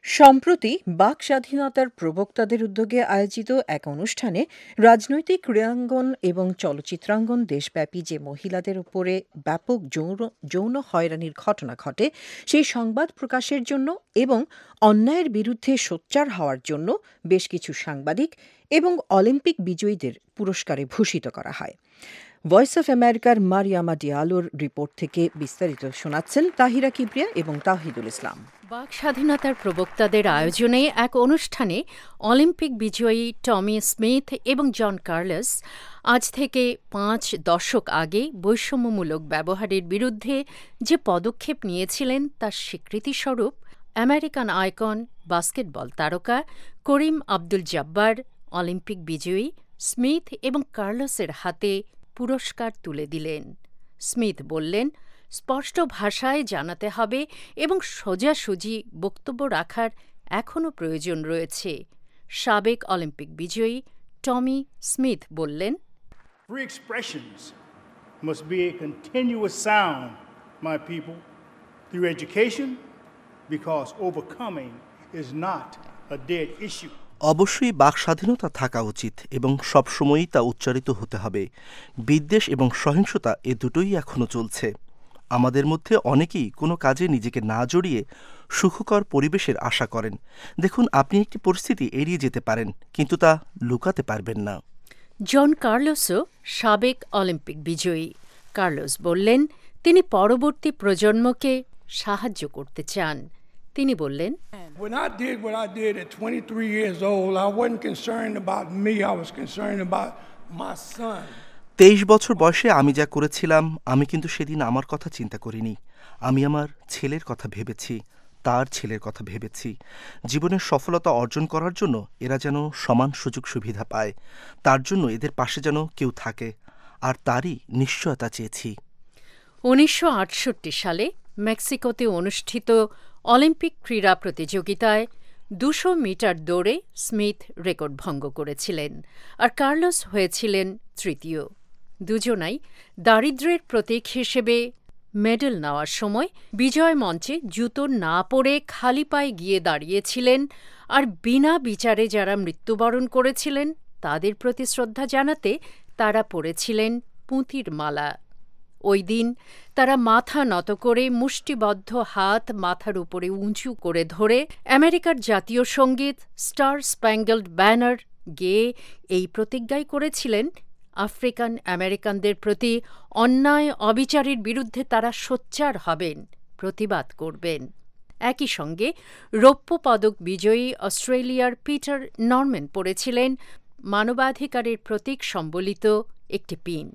সম্প্রতি বাক স্বাধীনতার প্রবক্তাদের উদ্যোগে আয়োজিত এক অনুষ্ঠানে রাজনৈতিক ক্রীড়াঙ্গন এবং চলচ্চিত্রাঙ্গন দেশব্যাপী যে মহিলাদের উপরে ব্যাপক যৌন যৌন হয়রানির ঘটনা ঘটে সেই সংবাদ প্রকাশের জন্য এবং অন্যায়ের বিরুদ্ধে সোচ্চার হওয়ার জন্য বেশ কিছু সাংবাদিক এবং অলিম্পিক বিজয়ীদের পুরস্কারে ভূষিত করা হয়। ভয়েস অফ আমেরিকার মারিয়ামা ডিয়ালোর রিপোর্ট থেকে বিস্তারিত শোনাচ্ছেন তাহিরা কিবরিয়া এবং তাওহিদুল ইসলাম। বাক স্বাধীনতার প্রবক্তাদের আয়োজনে এক অনুষ্ঠানে অলিম্পিক বিজয়ী টমি স্মিথ এবং জন কার্লোস আজ থেকে পাঁচ দশক আগে বৈষম্যমূলক ব্যবহারের বিরুদ্ধে যে পদক্ষেপ নিয়েছিলেন তার স্বীকৃতিস্বরূপ আমেরিকান আইকন বাস্কেটবল তারকা করিম আব্দুল জব্বার অলিম্পিক বিজয়ী স্মিথ এবং কার্লোসের হাতে পুরস্কার তুলে দিলেন। স্মিথ বললেন, স্পষ্ট ভাষায় জানাতে হবে এবং সোজাসুজি বক্তব্য রাখার এখনও প্রয়োজন রয়েছে। সাবেক অলিম্পিক বিজয়ী টমি স্মিথ বললেন, Free expressions must be a continuous sound, my people, through education, because overcoming is not a dead issue. অবশ্যই বাক স্বাধীনতা থাকা উচিত এবং সবসময়ই তা উচ্চারিত হতে হবে। বিদ্বেষ এবং সহিংসতা এ দুটোই এখনও চলছে। আমাদের মধ্যে অনেকেই কোনো কাজে নিজেকে না জড়িয়ে সুখকর পরিবেশের আশা করেন। দেখুন, আপনি একটি পরিস্থিতি এড়িয়ে যেতে পারেন, কিন্তু তা লুকাতে পারবেন না। জন কার্লোসও সাবেক অলিম্পিক বিজয়ী। কার্লোস বললেন, তিনি পরবর্তী প্রজন্মকে সাহায্য করতে চান। তিনি বললেন, When I did what I did at twenty-three years old, I wasn't concerned about me, I was concerned about my son. তেইশ বছর বয়সে আমি যা করেছিলাম, আমি কিন্তু সেদিন আমার কথা চিন্তা করিনি। আমি আমার ছেলের কথা ভেবেছি, তার ছেলের কথা ভেবেছি। জীবনের সফলতা অর্জন করার জন্য এরা যেন সমান সুযোগ সুবিধা পায়, তার জন্য এদের পাশে যেন কেউ থাকে, আর তারই নিশ্চয়তা চেয়েছি। উনিশশো আটষট্টি সালে মেক্সিকোতে অনুষ্ঠিত অলিম্পিক ক্রীড়া প্রতিযোগিতায় দুশো মিটার দৌড়ে স্মিথ রেকর্ড ভঙ্গ করেছিলেন, আর কার্লোস হয়েছিলেন তৃতীয়। দুজনাই দারিদ্র্যের প্রতীক হিসেবে মেডেল নেওয়ার সময় বিজয় মঞ্চে জুতো না পরে খালি পায়ে গিয়ে দাঁড়িয়েছিলেন, আর বিনা বিচারে যারা মৃত্যুবরণ করেছিলেন তাদের প্রতি শ্রদ্ধা জানাতে তারা পরেছিলেন পুঁতির মালা। ওই দিন তারা মাথা নত করে মুষ্টিবদ্ধ হাত মাথার উপরে উঁচু করে ধরে আমেরিকার জাতীয় সঙ্গীত স্টার স্প্যাঙ্গলড ব্যানার গেয়ে এই প্রতিজ্ঞাই করেছিলেন, আফ্রিকান আমেরিকানদের প্রতি অন্যায় অবিচারের বিরুদ্ধে তারা সোচ্চার হবেন, প্রতিবাদ করবেন। একই সঙ্গে রৌপ্য পদক বিজয়ী অস্ট্রেলিয়ার পিটার নরম্যান পরেছিলেন মানবাধিকারের প্রতীক সম্বলিত একটি পিন।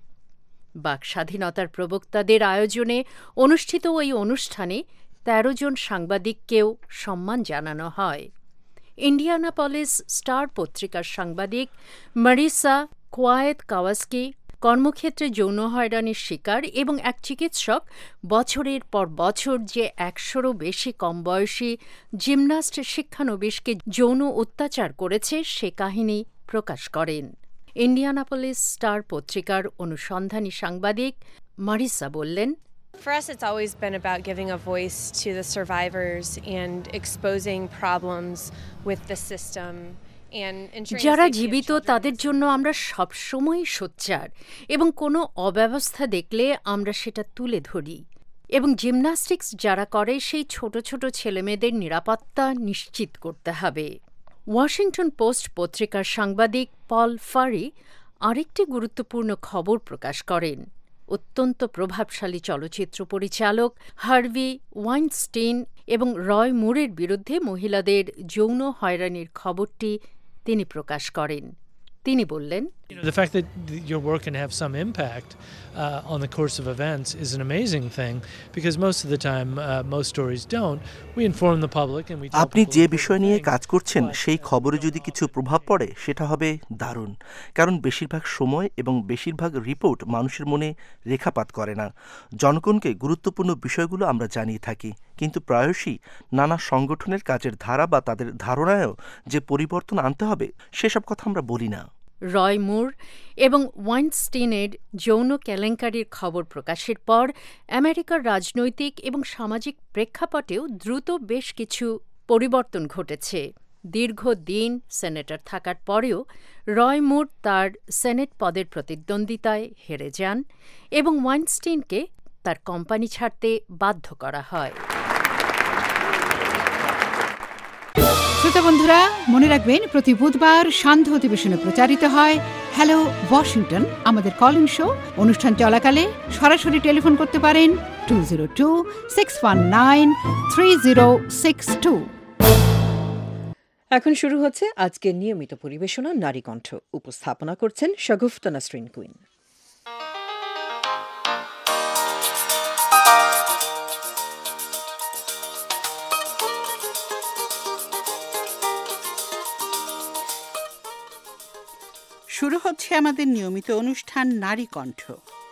বাক স্বাধীনতার প্রবক্তাদের আয়োজনে অনুষ্ঠিত ওই অনুষ্ঠানে তেরো জন সাংবাদিককেও সম্মান জানানো হয়। ইন্ডিয়ানাপলিস স্টার পত্রিকার সাংবাদিক মারিসা কোয়ায়েত কাওয়াস্কি কর্মক্ষেত্রে যৌন হয়রানির শিকার এবং এক চিকিৎসক বছরের পর বছর যে একশোরও বেশি কম বয়সী জিমন্যাস্ট শিক্ষানবিশকে যৌন অত্যাচার করেছে সে কাহিনী প্রকাশ করেন। ইন্ডিয়ানাপলিস স্টার পত্রিকার অনুসন্ধানী সাংবাদিক মারিসা বললেন, For us, it's always been about giving a voice to the survivors and exposing problems with the system. যারা জীবিত তাদের জন্য আমরা সবসময় সোচ্চার এবং কোনো অব্যবস্থা দেখলে আমরা সেটা তুলে ধরি, এবং জিমন্যাস্টিক্স যারা করে সেই ছোট ছোট ছেলেমেয়েদের নিরাপত্তা নিশ্চিত করতে হবে। ওয়াশিংটন পোস্ট পত্রিকার সাংবাদিক পল ফারি আরেকটি গুরুত্বপূর্ণ খবর প্রকাশ করেন। অত্যন্ত প্রভাবশালী চলচ্চিত্র পরিচালক হার্ভি ওয়াইনস্টিন এবং রয় মুরের বিরুদ্ধে মহিলাদের যৌন হয়রানির খবরটি তিনি প্রকাশ করেন। তিনি বললেন, The fact that your work can have some impact uh, on the course of events is an amazing thing, because most of the time uh, most stories don't. We inform the public and we tell আপনি যে বিষয় নিয়ে কাজ করছেন সেই খবরে যদি কিছু প্রভাব পড়ে সেটা হবে দারুণ, কারণ বেশিরভাগ সময় এবং বেশিরভাগ রিপোর্ট মানুষের মনে রেখাপাত করে না। জনগণকে গুরুত্বপূর্ণ বিষয়গুলো আমরা জানিয়ে থাকি, কিন্তু প্রায়শই নানা সংগঠনের কাজের ধারা বা তাদের ধারণায়ও যে পরিবর্তন আনতে হবে সেসব কথা আমরা বলি না। রয় মুর এবং ওয়াইনস্টিনের যৌন কেলেঙ্কারির খবর প্রকাশের পর আমেরিকার রাজনৈতিক এবং সামাজিক প্রেক্ষাপটেও দ্রুত বেশ কিছু পরিবর্তন ঘটেছে। দীর্ঘদিন সেনেটর থাকার পরেও রয় মুর তার সেনেট পদের প্রতিদ্বন্দ্বিতায় হেরে যান এবং ওয়াইনস্টিনকে তার কোম্পানি ছাড়তে বাধ্য করা হয়। শ্রোতা বন্ধুরা, মনে রাখবেন প্রতি বুধবার সান্ধ্য অধিবেশনে প্রচারিত হয় হ্যালো ওয়াশিংটন, আমাদের কলিং শো। অনুষ্ঠান চলাকালে সরাসরি টেলিফোন করতে পারেন two zero two six one nine three zero six two. এখন শুরু হচ্ছে আজকের নিয়মিত পরিবেশনা নারী কণ্ঠ। উপস্থাপনা করছেন শাগুফতা নাসরিন কুইন। শুরু হচ্ছে আমাদের নিয়মিত অনুষ্ঠান নারী কণ্ঠ।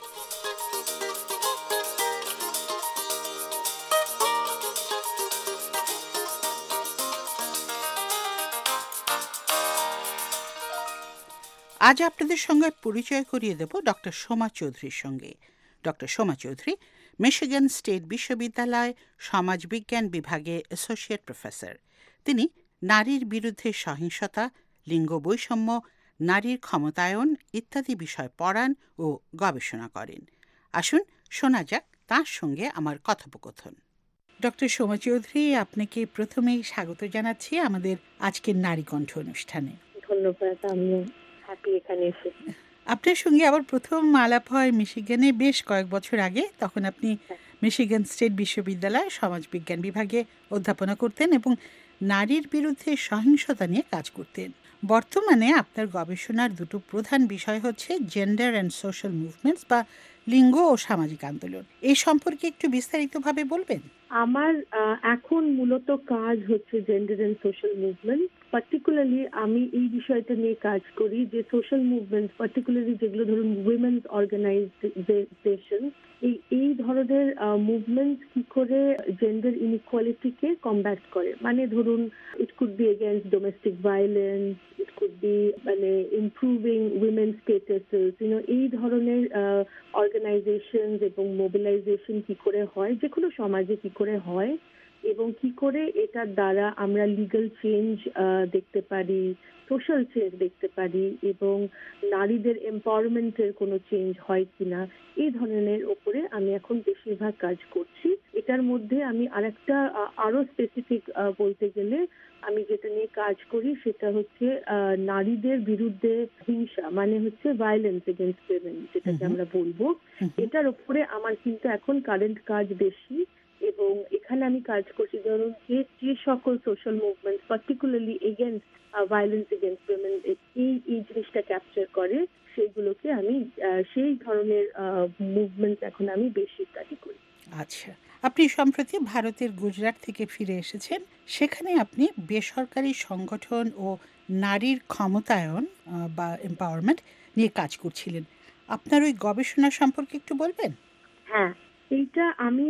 আজ আপনাদের সঙ্গে পরিচয় করিয়ে দেব ডক্টর সোমা চৌধুরীর সঙ্গে। Doctor Soma Chowdhury Michigan State বিশ্ববিদ্যালয় সমাজবিজ্ঞান বিভাগে অ্যাসোসিয়েট প্রফেসর। তিনি নারীর বিরুদ্ধে সহিংসতা, লিঙ্গ বৈষম্য, নারীর ক্ষমতায়ন ইত্যাদি বিষয় পড়ান ও গবেষণা করেন। আসুন শোনা যাক তাঁর সঙ্গে আমার কথোপকথন। ডক্টর সোমা চৌধুরী, আপনাকে প্রথমেই স্বাগত জানাচ্ছি আমাদের আজকের নারী কণ্ঠ অনুষ্ঠানে। ধন্যবাদ, আমিও হ্যাপি এখানে এসে। আপনার সঙ্গে আবার প্রথম আলাপ হয় মিশিগানে বেশ কয়েক বছর আগে। তখন আপনি মিশিগান স্টেট বিশ্ববিদ্যালয় সমাজবিজ্ঞান বিভাগে অধ্যাপনা করতেন এবং নারীর বিরুদ্ধে সহিংসতা নিয়ে কাজ করতেন। বর্তমানে আপনার গবেষণার দুটো প্রধান বিষয় হচ্ছে জেন্ডার অ্যান্ড সোশ্যাল মুভমেন্টস বা লিঙ্গ ও সামাজিক আন্দোলন। এই সম্পর্কে একটু বিস্তারিতভাবে বলবেন? আমার এখন মূলত কাজ হচ্ছে gender and social movement. Particularly আমি এই বিষয়টা নিয়ে কাজ করি যে সোশ্যাল মুভমেন্ট, পার্টিকুলারলি যেগুলো ধরুন উইমেন্স অর্গানাইজেশন, এই এই ধরনের মুভমেন্ট কি করে জেন্ডার ইনইকুয়ালিটিকে কমব্যাট করে। মানে ধরুন it could be against domestic violence, it could be মানে ইমপ্রুভিং উইমেন্স স্ট্যাটাসেস, ইউনো এই ধরনের অর্গানাইজেশন এবং মোবিলাইজেশন কি করে হয়, যে কোনো সমাজে কি করে হয় এবং কি করে এটার দ্বারা আমরা লিগ্যাল চেঞ্জ দেখতে পারি, সোশ্যাল চেঞ্জ দেখতে পারি এবং নারীদের এম্পাওয়ারমেন্টের কোনো চেঞ্জ হয় কিনা, এই ধরনের ওপরে আমি এখন বেশিরভাগ কাজ করছি। এটার মধ্যে আমি আরেকটা আরো স্পেসিফিক বলতে গেলে আমি যেটা নিয়ে কাজ করি সেটা হচ্ছে নারীদের বিরুদ্ধে হিংসা, মানে হচ্ছে ভায়োলেন্স এগেইনস্ট উইমেন, যেটাকে আমরা বলবো। এটার ওপরে আমার কিন্তু এখন কারেন্ট কাজ বেশি এবং এখানে আমি কাজ করছি ধরুন যে যে সকল social movement particularly against violence against women এই এই জিনিসটা ক্যাপচার করে, সেগুলোকে আমি সেই ধরনের মুভমেন্ট এখন আমি বেশি স্টাডি করি। আচ্ছা, আপনি সম্প্রতি ভারতের গুজরাট থেকে ফিরে এসেছেন। সেখানে আপনি বেসরকারি সংগঠন ও নারীর ক্ষমতায়ন বা এম্পাওয়ারমেন্ট নিয়ে কাজ করছিলেন। আপনার ওই গবেষণা সম্পর্কে একটু বলবেন? হ্যাঁ, এইটা আমি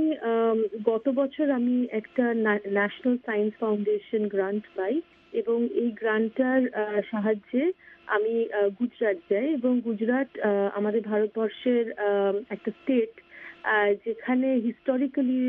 গত বছর আমি একটা ন্যাশনাল সায়েন্স ফাউন্ডেশন গ্রান্ট পাই এবং এই গ্রান্টটার সাহায্যে আমি গুজরাট যাই এবং গুজরাট আমাদের ভারতবর্ষের একটা স্টেট যেখানে হিস্টোরিক্যালি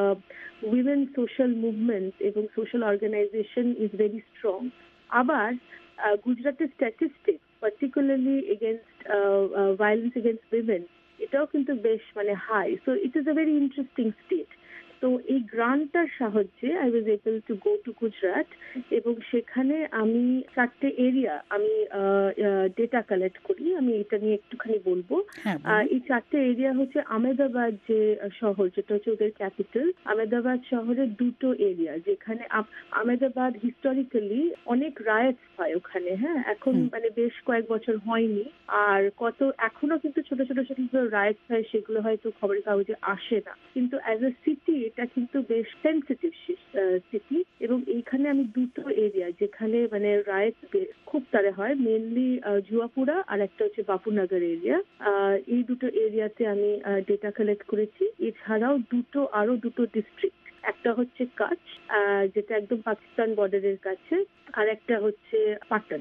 উইমেন সোশ্যাল মুভমেন্ট এবং social organisation is very strong. আবার গুজরাটের statistics particularly against violence against women এটাও কিন্তু বেশ মানে high. So it is a very interesting state. তো এই গ্রান্টটার সাহায্যে I was able to go to Gujarat এবং সেখানে আমি চারটে এরিয়া আমি ডেটা কালেক্ট করি। আমি এটা নিয়ে একটুখানি বলবো। এই চারটে এরিয়া হচ্ছে আহমেদাবাদ যে শহর, যেটা হচ্ছে ওদের ক্যাপিটাল। আহমেদাবাদ শহরের দুটো এরিয়া যেখানে আহমেদাবাদ হিস্টোরিক্যালি অনেক রায়টস হয় ওখানে। হ্যাঁ, এখন মানে বেশ কয়েক বছর হয়নি। আর কত এখনো কিন্তু ছোট ছোট ছোট ছোট রায়টস হয়, সেগুলো হয়তো খবরের কাগজে আসে না, কিন্তু অ্যাজ এ সিটি এটা কিন্তু বেশ সেন্সিটিভ সিটি। এবং এইখানে আমি দুটো এরিয়া যেখানে মানে রাইট খুব তারে হয়, মেনলি জুয়াপুরা আর একটা হচ্ছে বাপুনগর এরিয়া, এই দুটো এরিয়াতে আমি ডেটা কালেক্ট করেছি। এছাড়াও দুটো আরো দুটো ডিস্ট্রিক্ট, একটা হচ্ছে কাচ যেটা একদম পাকিস্তান বর্ডারের কাছে, আর একটা হচ্ছে পাটন।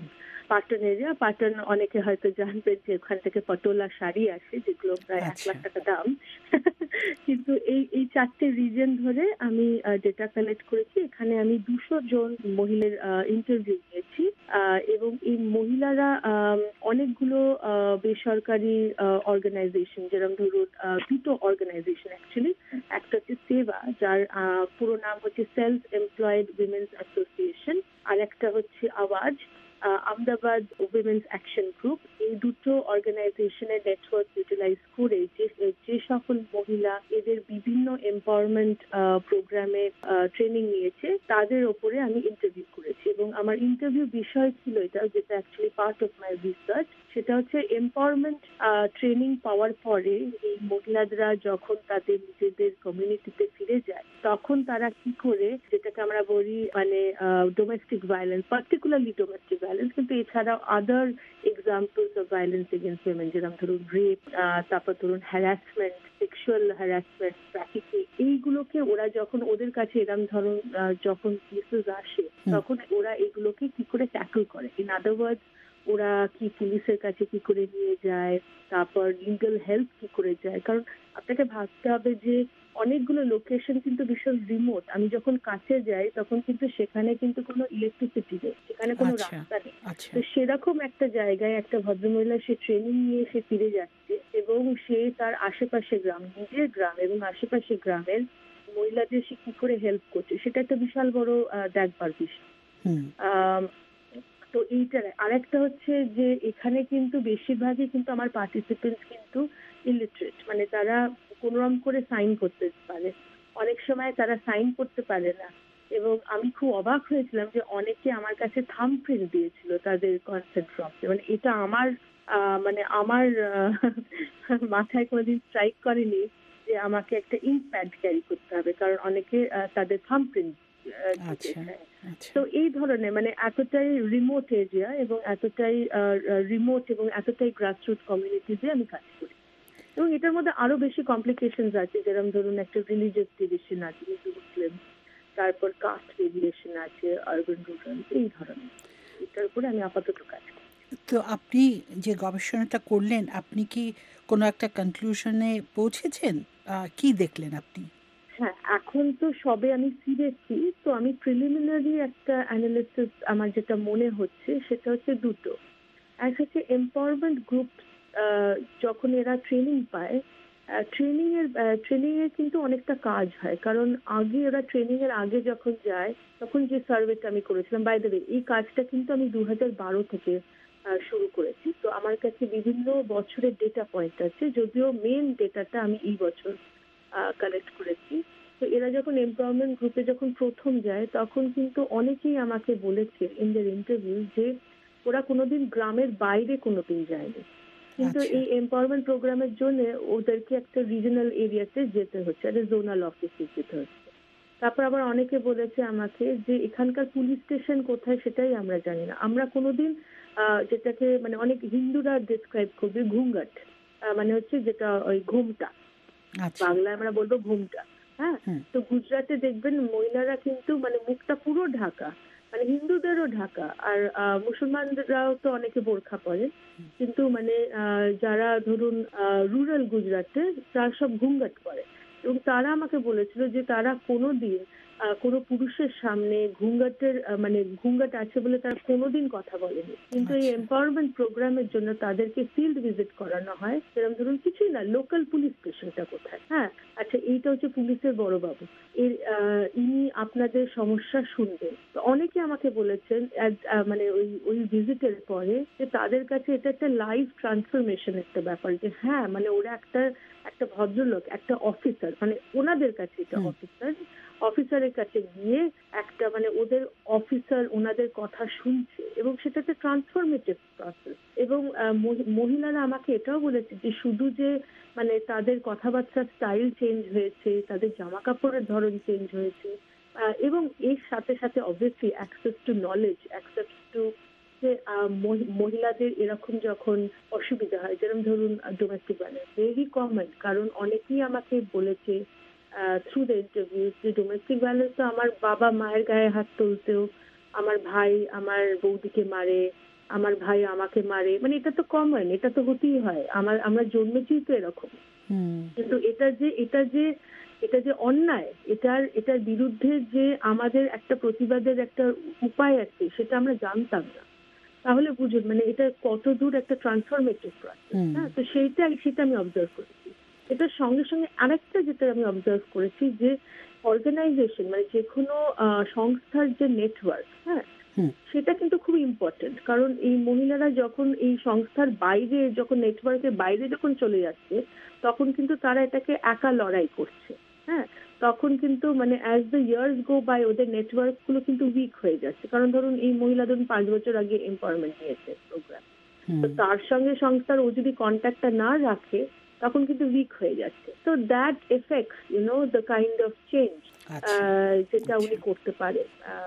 পাটন এরিয়া। পাটন অনেকে হয়তো জানবেন যে ওখান থেকে পটোলা শাড়ি আসে, যেগুলো প্রায় এক লাখ টাকা দাম। কিন্তু এই এই চারটে রিজন ধরে আমি ডেটা কালেক্ট করেছি। এখানে আমি দুশো জন মহিলার ইন্টারভিউ নিয়েছি এবং এই মহিলারা অনেকগুলো বেসরকারি অর্গানাইজেশন, যেরকম ধরুন দুটো অর্গানাইজেশন অ্যাকচুয়ালি, একটা হচ্ছে সেবা, যার পুরো নাম হচ্ছে সেলফ এমপ্লয়েড উইমেন্স অ্যাসোসিয়েশন, আর একটা হচ্ছে আওয়াজ, আহমেদাবাদ উইমেন্স অ্যাকশন গ্রুপ। এই দুটো অর্গানাইজেশনের নেটওয়ার্ক ইউটিলাইজ করে যে যে সকল মহিলা এদের বিভিন্ন এম্পাওয়ারমেন্ট প্রোগ্রামে ট্রেনিং নিয়েছে তাদের ওপরে আমি ইন্টারভিউ করেছি এবং আমার ইন্টারভিউ বিষয় ছিল এটা, যেটা actually part of my research. সেটা হচ্ছে এম্পাওয়ারমেন্ট ট্রেনিং পাওয়ার পরে এই মহিলারা যখন তাদের নিজেদের কমিউনিটিতে ফিরে যায় তখন তারা কি করে, যেটাকে আমরা বলি মানে domestic violence, particularly domestic violence, কিন্তু এছাড়াও other examples of violence against women, যেরকম ধরুন রেপ, তারপর ধরুন হ্যারাসমেন্ট, সেক্সুয়াল হ্যারাসমেন্ট, ট্রাফিকিং, এইগুলোকে ওরা যখন ওদের কাছে এরকম ধরুন যখন কেসেস আসে তখন ওরা এগুলোকে কি করে ট্যাকল করে। ইন আদার ওয়ার্ডস, ওরা কি পুলিশের কাছে কি করে নিয়ে যায়, তারপর লিগাল হেল্প কি করে যায়। কারণ আপনাকে ভাবতে হবে যে অনেকগুলো লোকেশন কিন্তু ভীষণ রিমোট। আমি যখন কাছে যাই তখন কিন্তু সেখানে কিন্তু কোনো ইলেকট্রিসিটি নেই, সেখানে কোনো রাস্তা নেই। তো সেরকম একটা জায়গায় একটা ভদ্রমহিলা সে ট্রেনিং নিয়ে সে ফিরে যাচ্ছে এবং সে তার আশেপাশে গ্রাম, নিজের গ্রাম এবং আশেপাশে গ্রামের মহিলাদের সে কি করে হেল্প করছে, সেটা একটা বিশাল বড় দেখবার বিষয়। তো এইটার আরেকটা হচ্ছে যে এখানে কিন্তু বেশিরভাগই কিন্তু আমার পার্টিসিপেন্টস কিন্তু ইলিটারেট, মানে তারা কোনোরকম করে সাইন করতে পারে, অনেক সময় তারা সাইন করতে পারে না। এবং আমি খুব অবাক হয়েছিলাম যে অনেকে আমার কাছে থাম প্রিন্ট দিয়েছিল তাদের কনসেন্ট ফর্মে। মানে এটা আমার মানে আমার মাথায় কোনোদিন স্ট্রাইক করেনি যে আমাকে একটা ইঙ্ক প্যাড ক্যারি করতে হবে, কারণ অনেকে তাদের থাম প্রিন্ট। তো এই ধরনের মানে এতটাই রিমোট এরিয়া এবং এতটাই রিমোট এবং এতটাই গ্রাসরুট কমিউনিটিতে আমি কাজ করি। এবং এটার মধ্যে আরো বেশি কমপ্লিকেশনস আছে, যেরকম ধরুন একটা রিলিজিয়াস ডিভিশন আছে, মুসলিম, তারপর কাস্ট ভেরিয়েশন আছে, আরবান রুরাল, এই ধরনের। এটার উপরে আমি আপাতত কাজ করি। তো আপনি যে গবেষণাটা করলেন, আপনি কি কোনো একটা কনক্লুশনে পৌঁছেছেন? কি দেখলেন আপনি? হ্যাঁ, এখন তো সবে আমি ফিরেছি, তো আমি প্রিলিমিনারি একটা অ্যানালিসিস আমার যেটা মনে হচ্ছে সেটা হচ্ছে দুটো। এক হচ্ছে এম্পাওয়ারমেন্ট গ্রুপ যখন এরা ট্রেনিং পায়, ট্রেনিং এর ট্রেনিং এর কিন্তু অনেকটা কাজ হয়, কারণ আগে ওরা ট্রেনিং এর আগে যখন যায় তখন যে সার্ভেটা আমি করেছিলাম, বাই দ্য ওয়ে এই কাজটা কিন্তু আমি দু হাজার বারো থেকে শুরু করেছি। তো আমার কাছে বিভিন্ন বছরের ডেটা পয়েন্ট আছে, যদিও মেন ডেটাটা আমি এই বছর কালেক্ট করেছি। তো এরা যখন এমপাওয়ারমেন্ট গ্রুপে যখন প্রথম যায় তখন কিন্তু অনেকেই আমাকে বলেছে ইন দেয়ার ইন্টারভিউ যে ওরা কোনোদিন গ্রামের বাইরে কোনোদিন যায়নি, কিন্তু এই এমপাওয়ারমেন্ট প্রোগ্রামের জন্য ওদেরকে একটা রিজনাল এরিয়াতে যেতে হচ্ছে, একটা জোনাল অফিসে যেতে হচ্ছে। তারপর আবার অনেকে বলেছে আমাকে যে এখানকার পুলিশ স্টেশন কোথায় সেটাই আমরা জানি না। আমরা কোনোদিন যেটাকে মানে অনেক হিন্দুরা ডিসক্রাইব করবে ঘুমঘাট, মানে হচ্ছে যেটা ওই ঘুমটা, বাংলায় আমরা বলবো ঘুমটা। হ্যাঁ, তো গুজরাটে দেখবেন মহিলারা কিন্তু মানে মুখটা পুরো ঢাকা, মানে হিন্দুদেরও ঢাকা, আর মুসলমানরাও তো অনেকে বোরখা পরে, কিন্তু মানে যারা ধরুন রুরাল গুজরাটে তারা সব ঘুমঘাট পরে। এবং তারা আমাকে বলেছিল যে তারা কোনোদিন কোনো পুরুষের সামনে ঘুমঘাটের মানে ঘুমঘাট আছে বলে তারা কোনোদিন কথা বলেনি, কিন্তু এই এম্পাওয়ারমেন্ট প্রোগ্রামের জন্য তাদেরকে ফিল্ড ভিজিট করানো হয়। যেরকম ধরুন কিছুই না, লোকাল পুলিশ স্টেশনটা কোথায়, হ্যাঁ আচ্ছা এইটা হচ্ছে পুলিশের বড়বাবু, এর ইনি আপনাদের সমস্যা শুনবেন। তো অনেকে আমাকে বলেছেন মানে ওই ওই ভিজিটের পরে যে তাদের কাছে এটা একটা লাইফ ট্রান্সফরমেশন একটা ব্যাপার, যে হ্যাঁ মানে ওরা একটা একটা ভদ্রলোক, একটা অফিসার, মানে ওনাদের কাছে এটা অফিসার, অফিসারের কাছে গিয়ে একটা মানে ওদের অফিসার ওনাদের কথা শুনছে এবং সেটা একটা ট্রান্সফরমেটিভ প্রসেস। এবং মহিলারা আমাকে এটাও বলেছে যে শুধু যে মানে তাদের কথাবার্তার স্টাইল চেঞ্জ হয়েছে, তাদের জামা কাপড়ের ধরন চেঞ্জ হয়েছে, এবং এর সাথে সাথে obviously access to knowledge, access to যে মহিলাদের এরকম যখন অসুবিধা হয়, যেরকম ধরুন ডোমেস্টিক ভায়োলেন্স ভেরি কমন, কারণ অনেকেই আমাকে বলেছে থ্রু দ্য ইন্টারভিউ যে ডোমেস্টিক ভায়োলেন্স তো আমার বাবা মায়ের গায়ে হাত তুলতেও, আমার ভাই আমার বৌদিকে মারে, আমার ভাই আমাকে মারে, মানে এটা তো কমন, এটা তো হতেই হয়, আমার আমরা জন্মেছি তো এরকম। কিন্তু এটা যে এটা যে এটা যে অন্যায়, এটার এটার বিরুদ্ধে যে আমাদের একটা প্রতিবাদের একটা উপায় আছে সেটা আমরা জানতাম না। তাহলে বুঝুন মানে এটা কত দূর একটা ট্রান্সফরমেটিভ প্রসেস। হ্যাঁ, তো সেইটা সেটা আমি অবজার্ভ করেছি। এটার সঙ্গে সঙ্গে আরেকটা যেটা আমি অবজার্ভ করেছি যে অর্গানাইজেশন মানে যে কোনো সংস্থার যে নেটওয়ার্ক, হ্যাঁ সেটা কিন্তু খুব ইম্পর্টেন্ট। কারণ এই মহিলারা যখন এই সংস্থার বাইরে, যখন নেটওয়ার্কের বাইরে যখন চলে যাচ্ছে, তখন কিন্তু তারা এটাকে একা লড়াই করছে। হ্যাঁ, তখন কিন্তু মানে as the years go by ওদের নেটওয়ার্ক গুলো কিন্তু উইক হয়ে যাচ্ছে। কারণ ধরুন এই মহিলা ধরুন পাঁচ বছর আগে এম্পাওয়ারমেন্ট নিয়েছে প্রোগ্রাম, তো তার সঙ্গে সংস্থার ও যদি কন্ট্যাক্টটা না রাখে তখন কিন্তু উইক হয়ে যাচ্ছে। তো that effects you know the kind of change যেটা উনি করতে পারেন।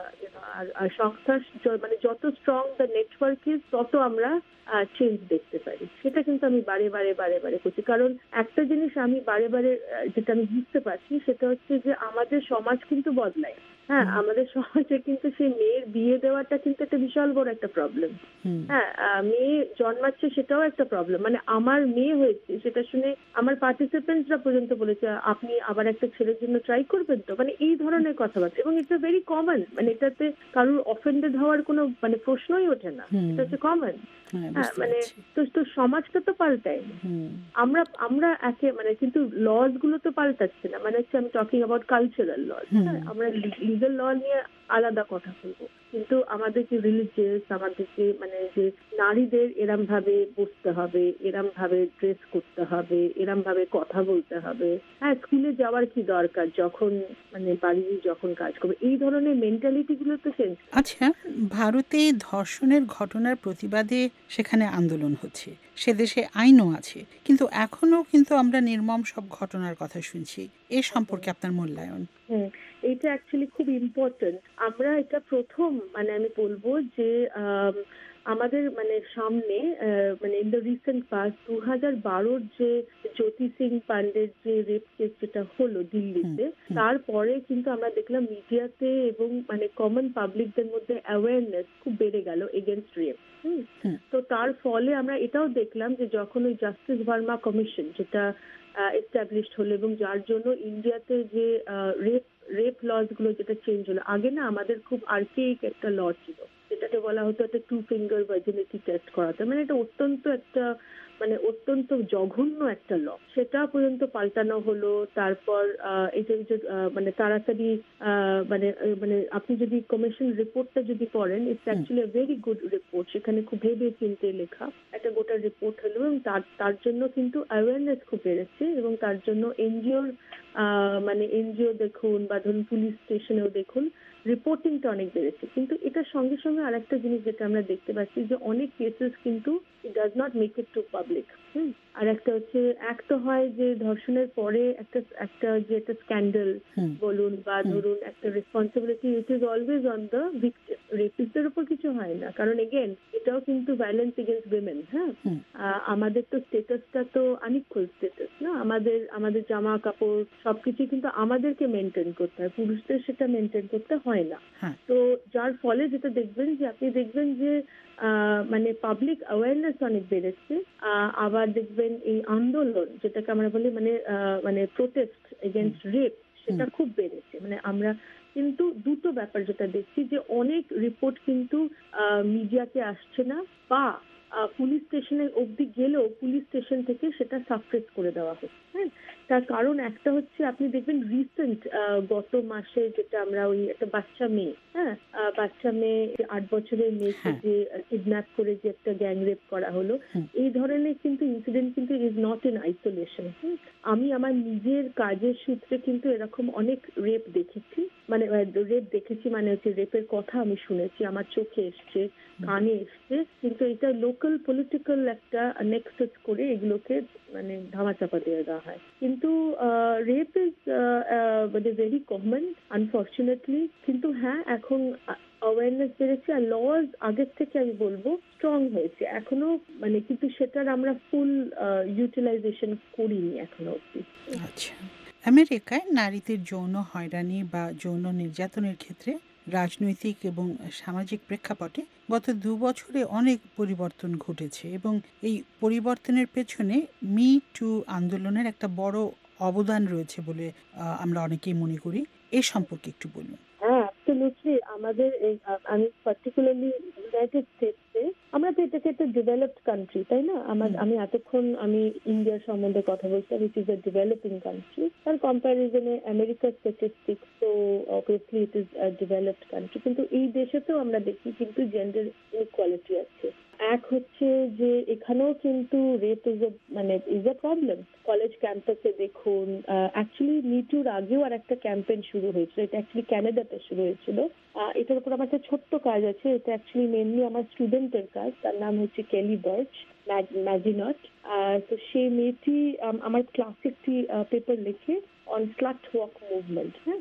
আর সংস্থার মানে যত স্ট্রং দ্য নেটওয়ার্ক ইজ, তত আমরা চেঞ্জ দেখতে পারি। সেটা কিন্তু আমি বারে বারে বারে বারে করছি। কারণ একটা জিনিস আমি বারে বারে যেটা আমি বুঝতে পারছি সেটা হচ্ছে যে আমাদের সমাজ কিন্তু বদলায়। হ্যাঁ, আমাদের সমাজে কিন্তু সেই মেয়ের বিয়ে দেওয়াটা কিন্তু একটা বিশাল বড় একটা প্রবলেম। হ্যাঁ, মেয়ে জন্মাচ্ছে সেটাও একটা প্রবলেম। মানে আমার মেয়ে হয়েছে সেটা শুনে আমার পার্টিসিপেন্টসরা পর্যন্ত বলেছে আপনি আবার একটা ছেলের জন্য ট্রাই করবেন তো, মানে এই ধরনের কথাবার্তা। এবং এটা ভেরি কমন, মানে এটাতে কারোর অফেন্ডেড হওয়ার কোনো মানে প্রশ্নই ওঠে না, এটা হচ্ছে কমন। হ্যাঁ, মানে তো তো সমাজটা তো পাল্টায়নি, আমরা আমরা একে মানে কিন্তু লজ গুলো তো পাল্টাচ্ছে না। মানে হচ্ছে আমি টকিং অ্যাবাউট কালচারাল লজ। হ্যাঁ, আমরা লিগাল ল নিয়ে আলাদা কথা বলবো, কিন্তু আমাদের যে রিলিজিয়াস, আমাদের যে মানে যে নারীদের এরম ভাবে বসতে হবে, এরম ভাবে ড্রেস করতে হবে, এরম ভাবে কথা বলতে হবে, হ্যাঁ স্কুলে যাওয়ার কি দরকার যখন মানে বাড়ির যখন কাজ করবে, এই ধরনের মেন্টালিটি গুলো তো চেঞ্জ। আচ্ছা, ভারতে ধর্ষণের ঘটনার প্রতিবাদে সেখানে আন্দোলন হচ্ছে, সে দেশে আইনও আছে, কিন্তু এখনো কিন্তু আমরা নির্মম সব ঘটনার কথা শুনছি। এ সম্পর্কে আপনার মূল্যায়ন? হুম, এটা অ্যাকচুয়ালি খুব ইম্পর্টেন্ট। আমরা এটা প্রথম মানে আমি বলবো যে আমাদের মানে সামনে মানে ইন দ্য রিসেন্ট পাস্ট দু হাজার বারোর যে জ্যোতি সিং পান্ডের যে রেপ কেস যেটা হলো দিল্লিতে, তারপরে কিন্তু আমরা দেখলাম মিডিয়াতে এবং মানে কমন পাবলিকদের মধ্যে অ্যাওয়ারনেস খুব বেড়ে গেল এগেনস্ট রেপ। তো তার ফলে আমরা এটাও দেখলাম যে যখন ওই জাস্টিস ভার্মা কমিশন যেটা এস্টাবলিশড হলো এবং যার জন্য ইন্ডিয়াতে যে রেপ রেপ লজ গুলো যেটা চেঞ্জ হলো, আগে না আমাদের খুব আর্কেইক একটা ল ছিল যেটাকে বলা হতো একটা টু ফিঙ্গার ভার্জিনিটি টেস্ট করাতে, মানে এটা অত্যন্ত একটা মানে অত্যন্ত জঘন্য একটা ল, সেটা পর্যন্ত পাল্টানো হলো। তারপর এটা মানে তাড়াতাড়ি মানে মানে আপনি যদি কমিশন রিপোর্টটা যদি পড়েন, it's actually a very good report, সেখানে খুব ভেবে চিন্তে লেখা একটা গোটা রিপোর্ট হলো এবং তার তার জন্য কিন্তু অ্যাওয়ারনেস খুব বেড়েছে এবং তার জন্য এনজিওর মানে এনজিও দেখুন বা ধরুন পুলিশ স্টেশনেও দেখুন রিপোর্টিংটা অনেক বেড়েছে। কিন্তু এটার সঙ্গে সঙ্গে আরেকটা জিনিস যেটা আমরা দেখতে পাচ্ছি যে অনেক কেসেস কিন্তু it does not make it to public. Hmm, আর একটা হচ্ছে এক তো হয় যে ধর্ষণের পরে একটা একটা যে একটা স্ক্যান্ডাল বলুন বা ধরুন একটা responsibility it is always on the victim, রেপিস্টদের উপর কিছু হয় না, কারণ এগেন এটাও কিন্তু ভায়োলেন্স এগেইনস্ট উইমেন। হ্যাঁ, আমাদের তো স্টেটাসটা তো আনইকুয়াল স্টেটাস না, আমাদের আমাদের জামা কাপড় সবকিছু কিন্তু আমাদেরকে মেনটেন করতে হয়, পুরুষদের সেটা মেনটেন করতে হয় না। তো যার ফলে যেটা দেখবেন যে আপনি দেখবেন যে মানে পাবলিক অ্যাওয়ারনেস অনেক বেড়েছে। আবার দেখবেন এই আন্দোলন যেটাকে আমরা বলি মানে মানে প্রোটেস্ট এগেইনস্ট রেপ, সেটা খুব বেড়েছে। মানে আমরা কিন্তু দুটো ব্যাপার যেটা দেখছি যে অনেক রিপোর্ট কিন্তু মিডিয়াতে আসছে না বা পুলিশ স্টেশনে অবধি গেলেও পুলিশ স্টেশন থেকে সেটা সাপ্রেস করে দেওয়া হচ্ছে। হ্যাঁ, তার কারণ একটা হচ্ছে আপনি দেখবেন রিসেন্ট গত মাসে যেটা আমরা ওই একটা বাচ্চা মেয়ে, হ্যাঁ বাচ্চা মেয়ে আট বছরের মেয়েকে যে কিডন্যাপ করে যে একটা গ্যাং রেপ করা হলো, এই ধরনের কিন্তু ইনসিডেন্ট কিন্তু ইজ নট ইন আইসোলেশন। আমি আমার নিজের কাজের সূত্রে কিন্তু এরকম অনেক রেপ দেখেছি, মানে রেপ দেখেছি মানে হচ্ছে রেপের কথা আমি শুনেছি, আমার চোখে এসছে, কানে এসছে, কিন্তু এটা লোকাল পলিটিক্যাল একটা নেক্সাস করে এগুলোকে মানে ধামাচাপা দিয়ে দেওয়া হয়। কিন্তু রেপ ইজ মানে ভেরি কমন আনফর্চুনেটলি। কিন্তু হ্যাঁ, এখন অ্যাওয়ারনেস বেড়েছে আর লজ আগের থেকে আমি বলবো স্ট্রং হয়েছে এখনো, মানে কিন্তু সেটার আমরা ফুল ইউটিলাইজেশন করিনি এখনো অবধি। আচ্ছা, আমেরিকায় নারীদের যৌন হয়রানি বা যৌন নির্যাতনের ক্ষেত্রে রাজনৈতিক এবং সামাজিক প্রেক্ষাপটে গত দু বছরে অনেক পরিবর্তন ঘটেছে এবং এই পরিবর্তনের পেছনে মি টু আন্দোলনের একটা বড় অবদান রয়েছে বলে আমরা অনেকেই মনে করি। এ সম্পর্কে একটু বলুন। হ্যাঁ, অ্যাবসলিউটলি। আমাদের এই আমি পার্টিকুলারলি ইউনাইটেড স্টেটসে, আমরা তো এটাকে একটা ডেভেলপড কান্ট্রি, তাই না? আমার আমি এতক্ষণ আমি ইন্ডিয়ার সম্বন্ধে কথা বলছিলাম, it is a developing country. তার কম্প্যারিজনে আমেরিকার স্ট্যাটিস্টিক্স তো obviously it is a developed country, কিন্তু এই দেশেতেও আমরা দেখি কিন্তু জেন্ডার ইনইকুয়ালিটি আছে। এক হচ্ছে যে এখানেও কিন্তু রেপ ইজ এ মানে ইজ এ প্রবলেম। কলেজ ক্যাম্পাসে দেখুন, অ্যাকচুয়ালি মিটুর আগেও আর একটা ক্যাম্পেইন শুরু হয়েছিল, এটা অ্যাকচুয়ালি ক্যানাডাতে শুরু হয়েছিল। এটার উপর আমার একটা ছোট্ট কাজ আছে, এটা অ্যাকচুয়ালি মেনলি আমার স্টুডেন্টের কাজ, তার নাম হচ্ছে কেলি বার্চ ম্যাজিনট। তো সেই মেয়েটি আমার ক্লাসে একটি পেপার লিখে অন স্লাট ওয়াক মুভমেন্ট, হ্যাঁ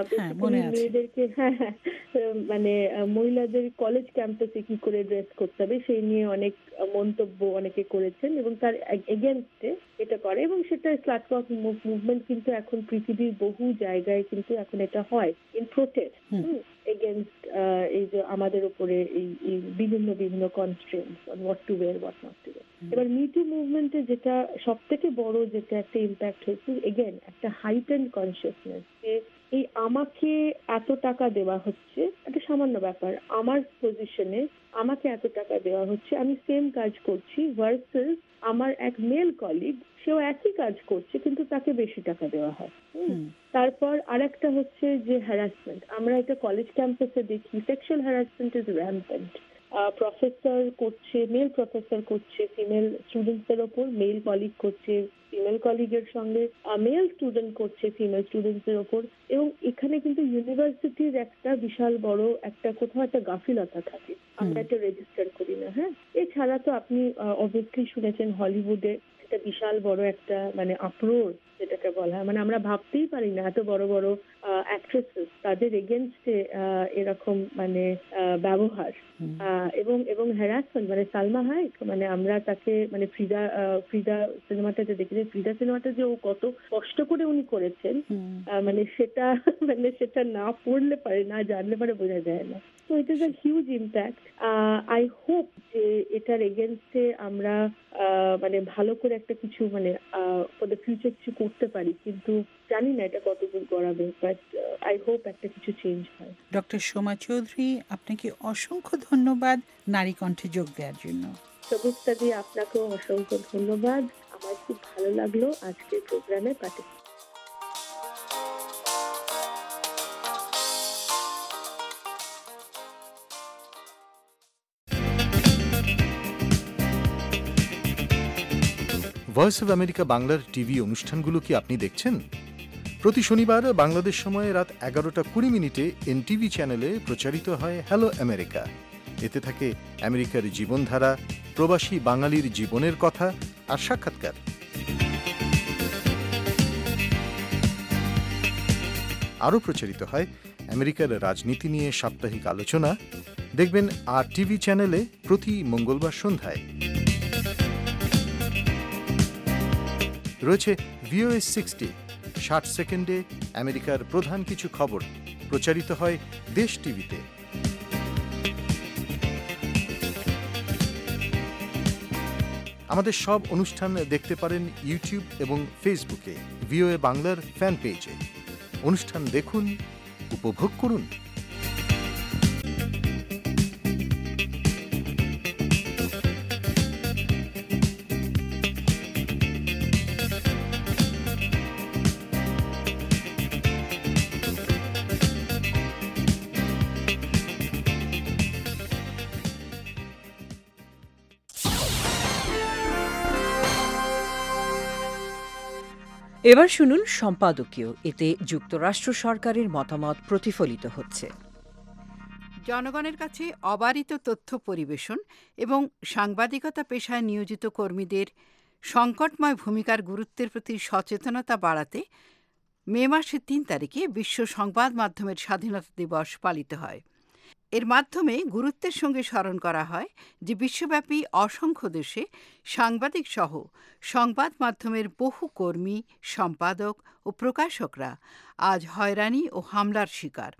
মেয়েদেরকে, হ্যাঁ হ্যাঁ মানে মহিলাদের কলেজ ক্যাম্পাসে কি করে ড্রেস করতে হবে সেই নিয়ে অনেক মন্তব্য অনেকে করেছেন এবং তার এগেনস্টে এটা করে, এবং সেটা স্লাট ওয়াক মুভমেন্ট কিন্তু এখন পৃথিবীর বহু জায়গায় কিন্তু এখন এটা হয় ইন প্রোটেস্ট এগেনস্ট এই যে আমাদের উপরে এই বিভিন্ন বিভিন্ন constraints on what to wear what not to wear. এবার মিটু মুভমেন্টে যেটা সব থেকে বড় যেটা একটা ইম্প্যাক্ট হয়েছে, এগেন একটা হাইটেন্ড কনসিয়াসনেস যে এই আমাকে এত টাকা দেওয়া হচ্ছে, একটা সামান্য ব্যাপার, আমার পজিশনে আমাকে এত টাকা দেওয়া হচ্ছে, আমি সেম কাজ করছি ভার্সেস আমার এক মেল কলিগ, সেও একই কাজ করছে কিন্তু তাকে বেশি টাকা দেওয়া হয়। তারপর আরেকটা হচ্ছে যে হ্যারাসমেন্ট, আমরা এটা কলেজ ক্যাম্পাসে দেখি, sexual harassment is rampant. Professor করছে, মেল প্রফেসর করছে ফিমেল স্টুডেন্টসের ওপর, মেল কলিগ করছে ফিমেল কলিগের সঙ্গে, মেল স্টুডেন্ট করছে ফিমেল স্টুডেন্টসের ওপর, এবং এখানে কিন্তু ইউনিভার্সিটির একটা বিশাল বড় একটা কোথাও একটা গাফিলতা থাকে, আমরা এটা রেজিস্টার করি না। হ্যাঁ, এছাড়া তো আপনি অবভিয়াসলি শুনেছেন হলিউডে একটা বিশাল বড় একটা মানে আপ্রোর যেটাকে বলা হয়, মানে আমরা ভাবতেই পারি না এত বড় বড় অ্যাক্ট্রেসেস তাদের এগেনস্টে এরকম মানে ব্যবহার এবং এবং হ্যারাসমেন্ট, মানে সালমা হায়েক, মানে আমরা তাকে মানে ফ্রিদা ফ্রিদা সিনেমাটাতে দেখেছি, ফ্রিদা সিনেমাটা যে ও কত কষ্ট করে উনি করেছেন, মানে সেটা মানে সেটা না পড়লে পারে, না জানলে পারে বোঝা যায় না। So it is a huge impact. Uh, I hope যে এটার এগেনস্টে আমরা মানে ভালো করে একটা কিছু মানে ফর দ্য ফিউচার কিছু করতে পারি, কিন্তু জানি না এটা কতদূর গড়াবে, বাট আই হোপ একটা কিছু চেঞ্জ হয়। ডক্টর সোমা চৌধুরী, আপনাকে অসংখ্য ধন্যবাদ নারী কণ্ঠে যোগ দেওয়ার জন্য। সবুজটা দিয়ে আপনাকেও অসংখ্য ধন্যবাদ, আমার খুব ভালো লাগলো আজকের প্রোগ্রামে পার্টিসিপেট। ভয়েস অব আমেরিকা বাংলার টিভি অনুষ্ঠানগুলো কি আপনি দেখছেন? প্রতি শনিবার বাংলাদেশ সময়ে রাত এগারোটা কুড়ি মিনিটে এনটিভি চ্যানেলে প্রচারিত হয় হ্যালো আমেরিকা। এতে থাকে আমেরিকার জীবনধারা, প্রবাসী বাঙালির জীবনের কথা আর সাক্ষাৎকার। আরও প্রচারিত হয় আমেরিকার রাজনীতি নিয়ে সাপ্তাহিক আলোচনা। দেখবেন আর টিভি চ্যানেলে প্রতি মঙ্গলবার সন্ধ্যায়। রয়েছে ভিওএস সিক্সটি, ষাট সেকেন্ডে আমেরিকার প্রধান কিছু খবর প্রচারিত হয় দেশ টিভিতে। আমাদের সব অনুষ্ঠান দেখতে পারেন ইউটিউব এবং ফেসবুকে, ভিওএ বাংলার ফ্যান পেজে। অনুষ্ঠান দেখুন, উপভোগ করুন। এবার শুনুন সম্পাদকীয়, এতে যুক্তরাষ্ট্র সরকারের মতামত প্রতিফলিত হচ্ছে। জনগণের কাছে অবারিত তথ্য পরিবেশন এবং সাংবাদিকতা পেশায় নিয়োজিত কর্মীদের সংকটময় ভূমিকার গুরুত্বের প্রতি সচেতনতা বাড়াতে মে মাসের তিন তারিখে বিশ্ব সংবাদ মাধ্যমের স্বাধীনতা দিবস পালিত হয়। এর মাধ্যমে গুরুত্বের সঙ্গে স্মরণ করা হয় যে বিশ্বব্যাপী অসংখ্য দেশে সাংবাদিক সহ সংবাদ মাধ্যমের বহু কর্মী, সম্পাদক ও প্রকাশকরা আজ হয়রানি ও হামলার শিকার।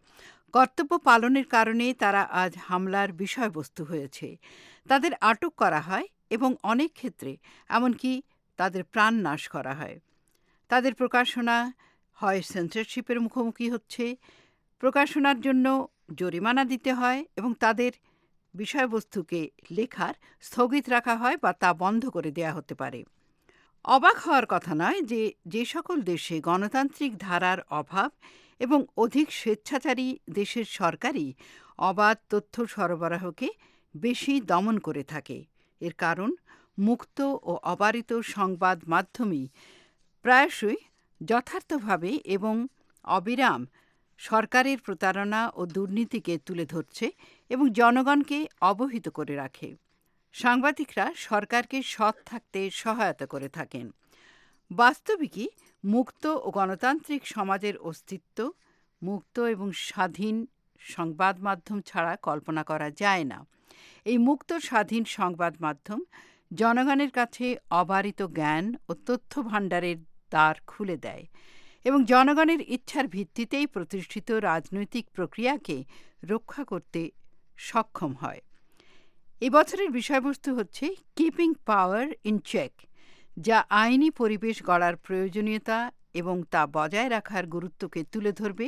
কর্তব্য পালনের কারণে তারা আজ হামলার বিষয়বস্তু হয়েছে। তাদের আটক করা হয় এবং অনেক ক্ষেত্রে এমনকি তাদের প্রাণ নাশ করা হয়। তাদের প্রকাশনা হয় সেন্সরশিপের মুখোমুখি হচ্ছে, প্রকাশনার জন্য জরিমানা দিতে হয় এবং তাদের বিষয়বস্তুকে লেখার স্থগিত রাখা হয় বা তা বন্ধ করে দেয়া হতে পারে। অবাক হওয়ার কথা নয় যে যে সকল দেশে গণতান্ত্রিক ধারার অভাব এবং অধিক স্বেচ্ছাচারী দেশের সরকারই অবাধ তথ্য সরবরাহকে বেশি দমন করে থাকে। এর কারণ মুক্ত ও অবারিত সংবাদ মাধ্যমই প্রায়শই যথার্থভাবে এবং অবিরাম সরকারের প্রতারণা ও দুর্নীতিকে তুলে ধরছে এবং জনগণকে অবহিত করে রাখে। সাংবাদিকরা সরকারকে সৎ থাকতে সহায়তা করে থাকেন। বাস্তবিকই মুক্ত ও গণতান্ত্রিক সমাজের অস্তিত্ব মুক্ত এবং স্বাধীন সংবাদ মাধ্যম ছাড়া কল্পনা করা যায় না। এই মুক্ত স্বাধীন সংবাদ মাধ্যম জনগণের কাছে অবারিত জ্ঞান ও তথ্য ভাণ্ডারের দ্বার খুলে দেয় এবং জনগণের ইচ্ছার ভিত্তিতেই প্রতিষ্ঠিত রাজনৈতিক প্রক্রিয়াকে রক্ষা করতে সক্ষম হয়। এই বছরের বিষয়বস্তু হচ্ছে কিপিং পাওয়ার ইন চেক, যা আইনি পরিবেশ গড়ার প্রয়োজনীয়তা এবং তা বজায় রাখার গুরুত্বকে তুলে ধরবে,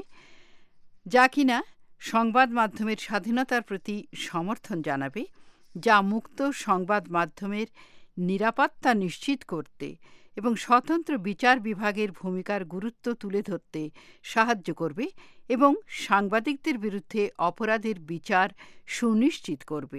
যা কিনা সংবাদ মাধ্যমের স্বাধীনতার প্রতি সমর্থন জানাবে, যা মুক্ত সংবাদ মাধ্যমের নিরাপত্তা নিশ্চিত করতে এবং স্বতন্ত্র বিচার বিভাগের ভূমিকার গুরুত্ব তুলে ধরতে সাহায্য করবে এবং সাংবাদিকদের বিরুদ্ধে অপরাধের বিচার সুনিশ্চিত করবে।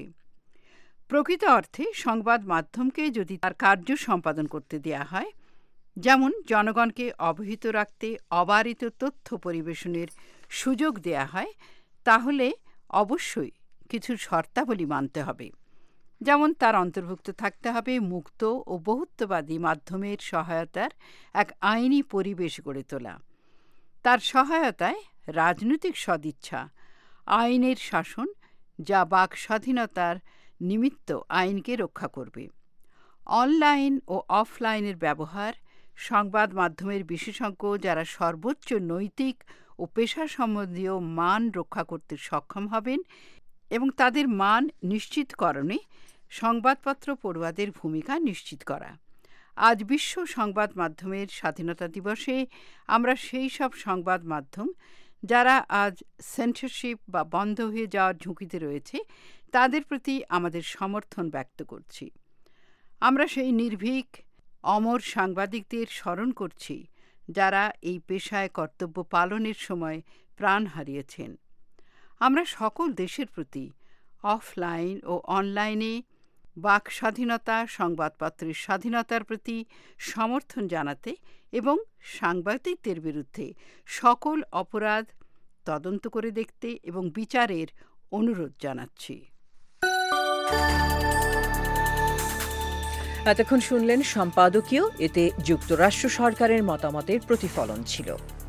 প্রকৃত অর্থে সংবাদ মাধ্যমকে যদি তার কার্য সম্পাদন করতে দেয়া হয়, যেমন জনগণকে অবহিত রাখতে অবারিত তথ্য পরিবেশনের সুযোগ দেয়া হয়, তাহলে অবশ্যই কিছু শর্তাবলী মানতে হবে। যেমন তার অন্তর্ভুক্ত থাকতে হবে মুক্ত ও বহুত্ববাদী মাধ্যমের সহায়তার এক আইনি পরিবেশ গড়ে তোলা, তার সহায়তায় রাজনৈতিক সদিচ্ছা, আইনের শাসন যা বাক স্বাধীনতার নিমিত্ত আইনকে রক্ষা করবে, অনলাইন ও অফলাইনের ব্যবহার, সংবাদ মাধ্যমের বিশেষজ্ঞ যারা সর্বোচ্চ নৈতিক ও পেশা সম্বন্ধীয় মান রক্ষা করতে সক্ষম হবেন এবং তাদের মান নিশ্চিতকরণে সংবাদপত্র পড়ুয়াদের ভূমিকা নিশ্চিত করা। আজ বিশ্ব সংবাদ মাধ্যমের স্বাধীনতা দিবসে আমরা সেই সব সংবাদ মাধ্যম যারা আজ সেন্সরশিপ বা বন্ধ হয়ে যাওয়ার ঝুঁকিতে রয়েছে তাদের প্রতি আমাদের সমর্থন ব্যক্ত করছি। আমরা সেই নির্ভীক অমর সাংবাদিকদের স্মরণ করছি যারা এই পেশায় কর্তব্য পালনের সময় প্রাণ হারিয়েছেন। আমরা সকল দেশের প্রতি অফলাইন ও অনলাইনে বাক স্বাধীনতা, সংবাদপত্রের স্বাধীনতার প্রতি সমর্থন জানাতে এবং সাংবাদিকদের বিরুদ্ধে সকল অপরাধ তদন্ত করে দেখতে এবং বিচারের অনুরোধ জানাচ্ছি। এতক্ষণ শুনলেন সম্পাদকীয়, এতে যুক্তরাষ্ট্র সরকারের মতামতের প্রতিফলন ছিল।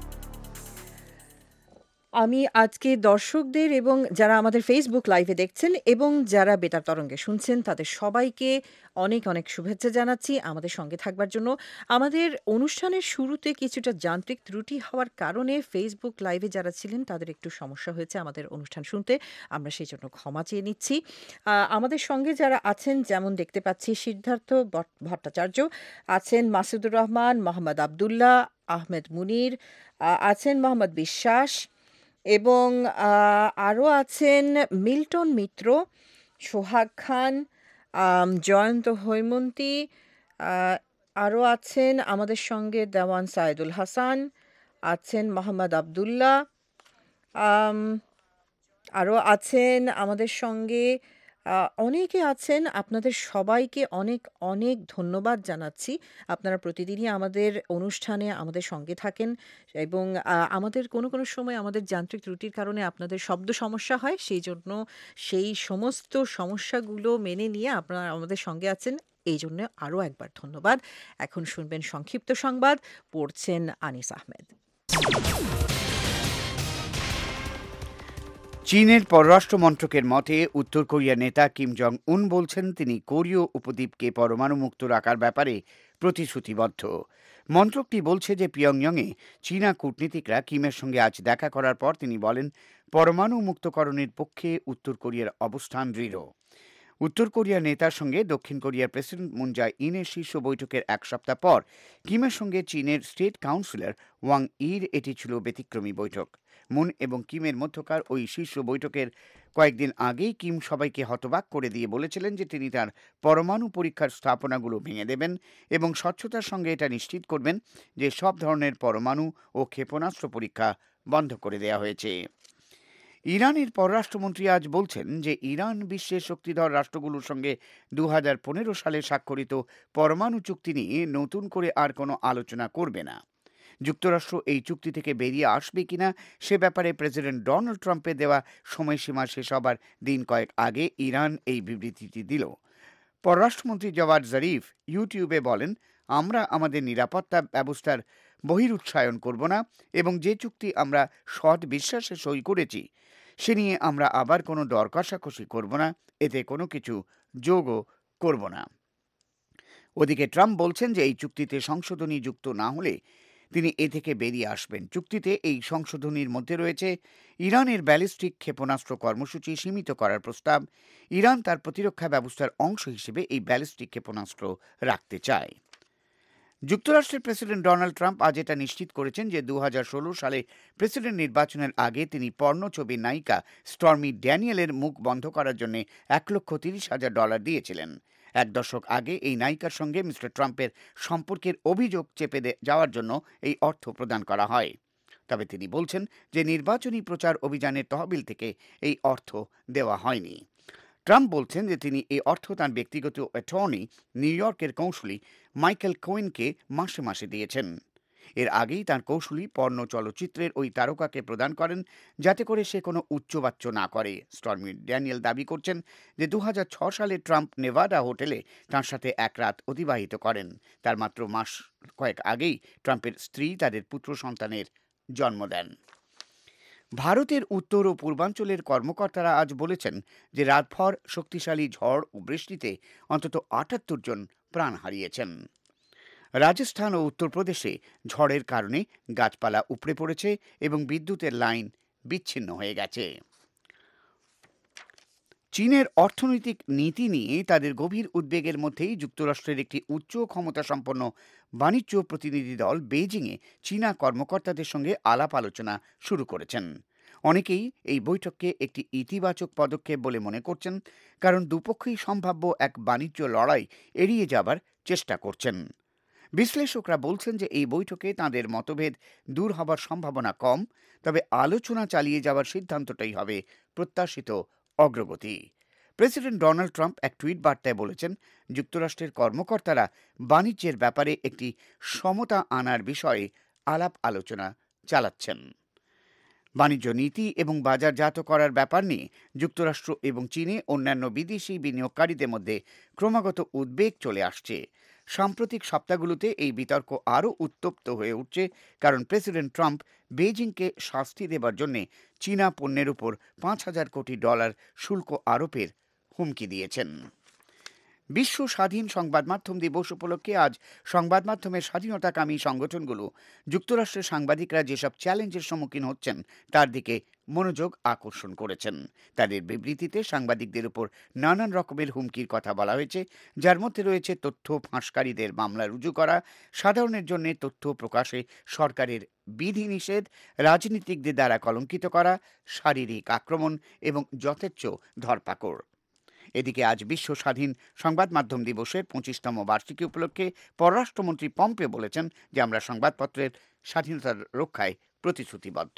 আমি আজকে দর্শকদের এবং যারা আমাদের ফেসবুক লাইভে দেখছেন এবং যারা বেতার তরঙ্গে শুনছেন তাদের সবাইকে অনেক অনেক শুভেচ্ছা জানাচ্ছি আমাদের সঙ্গে থাকবার জন্য। আমাদের অনুষ্ঠানের শুরুতে কিছুটা যান্ত্রিক ত্রুটি হওয়ার কারণে ফেসবুক লাইভে যারা ছিলেন তাদের একটু সমস্যা হয়েছে আমাদের অনুষ্ঠান শুনতে, আমরা সেই জন্য ক্ষমা চেয়ে নিচ্ছি। আমাদের সঙ্গে যারা আছেন যেমন দেখতে পাচ্ছি সিদ্ধার্থ ভট্টাচার্য আছেন, মাসুদুর রহমান, মোহাম্মদ আবদুল্লাহ, আহমেদ মুনির আছেন, মোহাম্মদ বিশ্বাস এবং আরও আছেন মিল্টন মিত্র, সোহাগ খান, জয়ন্ত হৈমন্তী, আরও আছেন আমাদের সঙ্গে দেওয়ান সাইদুল হাসান, আছেন মোহাম্মদ আবদুল্লাহ, আরও আছেন আমাদের সঙ্গে অনেকে আছেন। আপনাদের সবাইকে অনেক অনেক ধন্যবাদ জানাচ্ছি। আপনারা প্রতিদিনই আমাদের অনুষ্ঠানে আমাদের সঙ্গে থাকেন এবং আমাদের কোনো কোনো সময় আমাদের যান্ত্রিক ত্রুটির কারণে আপনাদের শব্দ সমস্যা হয়, সেই জন্য সেই সমস্ত সমস্যাগুলো মেনে নিয়ে আপনারা আমাদের সঙ্গে আছেন, এই জন্য আরও একবার ধন্যবাদ। এখন শুনবেন সংক্ষিপ্ত সংবাদ, পড়ছেন আনিস আহমেদ। চীনের পররাষ্ট্র মন্ত্রকের মতে উত্তর কোরিয়ার নেতা কিম জং উন বলছেন তিনি কোরীয় উপদ্বীপকে পরমাণু মুক্ত রাখার ব্যাপারে প্রতিশ্রুতিবদ্ধ। মন্ত্রকটি বলছে যে পিয়ংইয়ংয়ে চীনা কূটনীতিকরা কিমের সঙ্গে আজ দেখা করার পর তিনি বলেন, পরমাণু মুক্তকরণের পক্ষে উত্তর কোরিয়ার অবস্থান দৃঢ়। উত্তর কোরিয়ার নেতার সঙ্গে দক্ষিণ কোরিয়ার প্রেসিডেন্ট মুন জাই ইনের শীর্ষ বৈঠকের এক সপ্তাহ পর কিমের সঙ্গে চীনের স্টেট কাউন্সিলর ওয়াং ইর এটি ছিল ব্যতিক্রমী বৈঠক। মুন এবং কিমের মধ্যকার ওই শীর্ষ বৈঠকের কয়েকদিন আগেই কিম সবাইকে হতবাক করে দিয়ে বলেছিলেন যে তিনি তার পরমাণু পরীক্ষার স্থাপনাগুলো ভেঙে দেবেন এবং স্বচ্ছতার সঙ্গে এটা নিশ্চিত করবেন যে সব ধরনের পরমাণু ও ক্ষেপণাস্ত্র পরীক্ষা বন্ধ করে দেওয়া হয়েছে। ইরানের পররাষ্ট্রমন্ত্রী আজ বলছেন যে ইরান বিশ্বের শক্তিধর রাষ্ট্রগুলোর সঙ্গে দু হাজার পনেরো সালে স্বাক্ষরিত পরমাণু চুক্তি নিয়ে নতুন করে আর কোনো আলোচনা করবে না। যুক্তরাষ্ট্র এই চুক্তি থেকে বেরিয়ে আসবে কিনা সে ব্যাপারে প্রেসিডেন্ট ডোনাল্ড ট্রাম্পের দেওয়া সময়সীমা শেষ হবার দিন কয়েক আগে ইরান এই বিবৃতিটি দিল। পররাষ্ট্রমন্ত্রী জওয়াদ জরিফ ইউটিউবে বলেন, আমরা আমাদের নিরাপত্তা ব্যবস্থার বহিরুৎসায়ন করব না এবং যে চুক্তি আমরা সৎ বিশ্বাসে সই করেছি সে নিয়ে আমরা আবার কোনো দর কষাকষি করব না, এতে কোনো কিছু যোগও করব না। ওদিকে ট্রাম্প বলছেন যে এই চুক্তিতে সংশোধনী যুক্ত না হলে তিনি এ থেকে বেরিয়ে আসবেন। চুক্তিতে এই সংশোধনীর মধ্যে রয়েছে ইরানের ব্যালিস্টিক ক্ষেপণাস্ত্র কর্মসূচি সীমিত করার প্রস্তাব। ইরান তার প্রতিরক্ষা ব্যবস্থার অংশ হিসেবে এই ব্যালিস্টিক ক্ষেপণাস্ত্র রাখতে চায়। যুক্তরাষ্ট্রের প্রেসিডেন্ট ডোনাল্ড ট্রাম্প আজ এটা নিশ্চিত করেছেন যে দু হাজার ষোলো সালে প্রেসিডেন্ট নির্বাচনের আগে তিনি পর্ণ ছবির নায়িকা স্টর্মি ড্যানিয়েলের মুখ বন্ধ করার জন্য এক লক্ষ তিরিশ হাজার ডলার দিয়েছিলেন। এক দশক আগে এই নায়িকার সঙ্গে মিস্টার ট্রাম্পের সম্পর্কের অভিযোগ চেপে যাওয়ার জন্য এই অর্থ প্রদান করা হয়। তবে তিনি বলছেন যে নির্বাচনী প্রচার অভিযানের তহবিল থেকে এই অর্থ দেওয়া হয়নি। ট্রাম্প বলছেন যে তিনি এই অর্থ তাঁর ব্যক্তিগত অ্যাটর্নি নিউ ইয়র্কের কৌঁসুলি মাইকেল কোয়েনকে মাসে মাসে দিয়েছেন। এর আগেই তাঁর কৌশলী পর্ণ চলচ্চিত্রের ওই তারকাকে প্রদান করেন যাতে করে সে কোনো উচ্চবাচ্য না করে। স্টর্মি ড্যানিয়েল দাবি করছেন যে দু হাজার ছ সালে ট্রাম্প নেভাডা হোটেলে তাঁর সাথে এক রাত অতিবাহিত করেন। তার মাত্র মাস কয়েক আগেই ট্রাম্পের স্ত্রী তাদের পুত্র সন্তানের জন্ম দেন। ভারতের উত্তর ও পূর্বাঞ্চলের কর্মকর্তারা আজ বলেছেন যে রাতভর শক্তিশালী ঝড় ও বৃষ্টিতে অন্তত আটাত্তর জন প্রাণ হারিয়েছেন। রাজস্থান ও উত্তরপ্রদেশে ঝড়ের কারণে গাছপালা উপড়ে পড়েছে এবং বিদ্যুতের লাইন বিচ্ছিন্ন হয়ে গেছে। চীনের অর্থনৈতিক নীতি নিয়ে তাদের গভীর উদ্বেগের মধ্যেই যুক্তরাষ্ট্রের একটি উচ্চ ক্ষমতাসম্পন্ন বাণিজ্য প্রতিনিধি দল বেইজিংয়ে চীনা কর্মকর্তাদের সঙ্গে আলাপ আলোচনা শুরু করেছেন। অনেকেই এই বৈঠককে একটি ইতিবাচক পদক্ষেপ বলে মনে করছেন, কারণ দুপক্ষই সম্ভাব্য এক বাণিজ্য লড়াই এড়িয়ে যাবার চেষ্টা করছেন। বিশ্লেষকরা বলছেন যে এই বৈঠকে তাঁদের মতভেদ দূর হবার সম্ভাবনা কম, তবে আলোচনা চালিয়ে যাওয়ার সিদ্ধান্তটাই হবে প্রত্যাশিত অগ্রগতি। প্রেসিডেন্ট ডোনাল্ড ট্রাম্প এক টুইট বার্তায় বলেছেন, যুক্তরাষ্ট্রের কর্মকর্তারা বাণিজ্যের ব্যাপারে একটি সমতা আনার বিষয়ে আলাপ আলোচনা চালাচ্ছেন। বাণিজ্য নীতি এবং বাজারজাত করার ব্যাপার নিয়ে যুক্তরাষ্ট্র এবং চীনে অন্যান্য বিদেশি বিনিয়োগকারীদের মধ্যে ক্রমাগত উদ্বেগ চলে আসছে। সাম্প্রতিক সপ্তাহগুলোতে এই বিতর্ক আরও উত্তপ্ত হয়ে উঠছে, কারণ প্রেসিডেন্ট ট্রাম্প বেইজিংকে শাস্তি দেবার জন্য চীনা পণ্যের উপর পাঁচ হাজার কোটি ডলার শুল্ক আরোপের হুমকি দিয়েছেন। বিশ্ব স্বাধীন সংবাদ মাধ্যম দিবস উপলক্ষে আজ সংবাদ মাধ্যমের স্বাধীনতাকামী সংগঠনগুলো যুক্তরাষ্ট্রের সাংবাদিকরা যেসব চ্যালেঞ্জের সম্মুখীন হচ্ছেন তার দিকে মনোযোগ আকর্ষণ করেছেন। তাদের বিবৃতিতে সাংবাদিকদের উপর নানান রকমের হুমকির কথা বলা হয়েছে, যার মধ্যে রয়েছে তথ্য ফাঁসকারীদের মামলা রুজু করা, সাধারণের জন্য তথ্য প্রকাশে সরকারের বিধিনিষেধ, রাজনীতিকদের দ্বারা কলঙ্কিত করা, শারীরিক আক্রমণ এবং যথেচ্ছ ধরপাকড়। এদিকে আজ বিশ্ব স্বাধীন সংবাদ মাধ্যম দিবসের পঁচিশতম বার্ষিকী উপলক্ষে পররাষ্ট্রমন্ত্রী পম্পে বলেছেন যে আমরা সংবাদপত্রের স্বাধীনতার রক্ষায় প্রতিশ্রুতিবদ্ধ।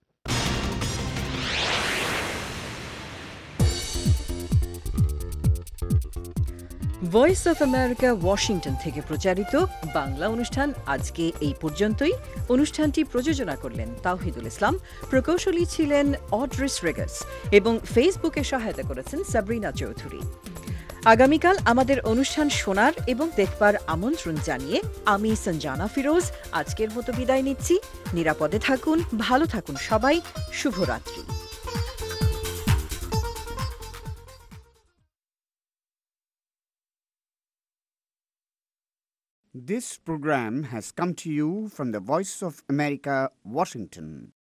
ভয়েস অফ আমেরিকা ওয়াশিংটন থেকে প্রচারিত বাংলা অনুষ্ঠান আজকে এই পর্যন্তই। অনুষ্ঠানটি প্রযোজনা করলেন তাওহিদুল ইসলাম, প্রকৌশলী ছিলেন অড্রিস রেগাস এবং ফেসবুকে সহায়তা করেছেন সাবরিনা চৌধুরী। আগামীকাল আমাদের অনুষ্ঠান শোনার এবং দেখবার আমন্ত্রণ জানিয়ে আমি সঞ্জানা ফিরোজ আজকের মতো বিদায় নিচ্ছি। নিরাপদে থাকুন, ভালো থাকুন সবাই। শুভরাত্রি। This program has come to you from the Voice of America, Washington.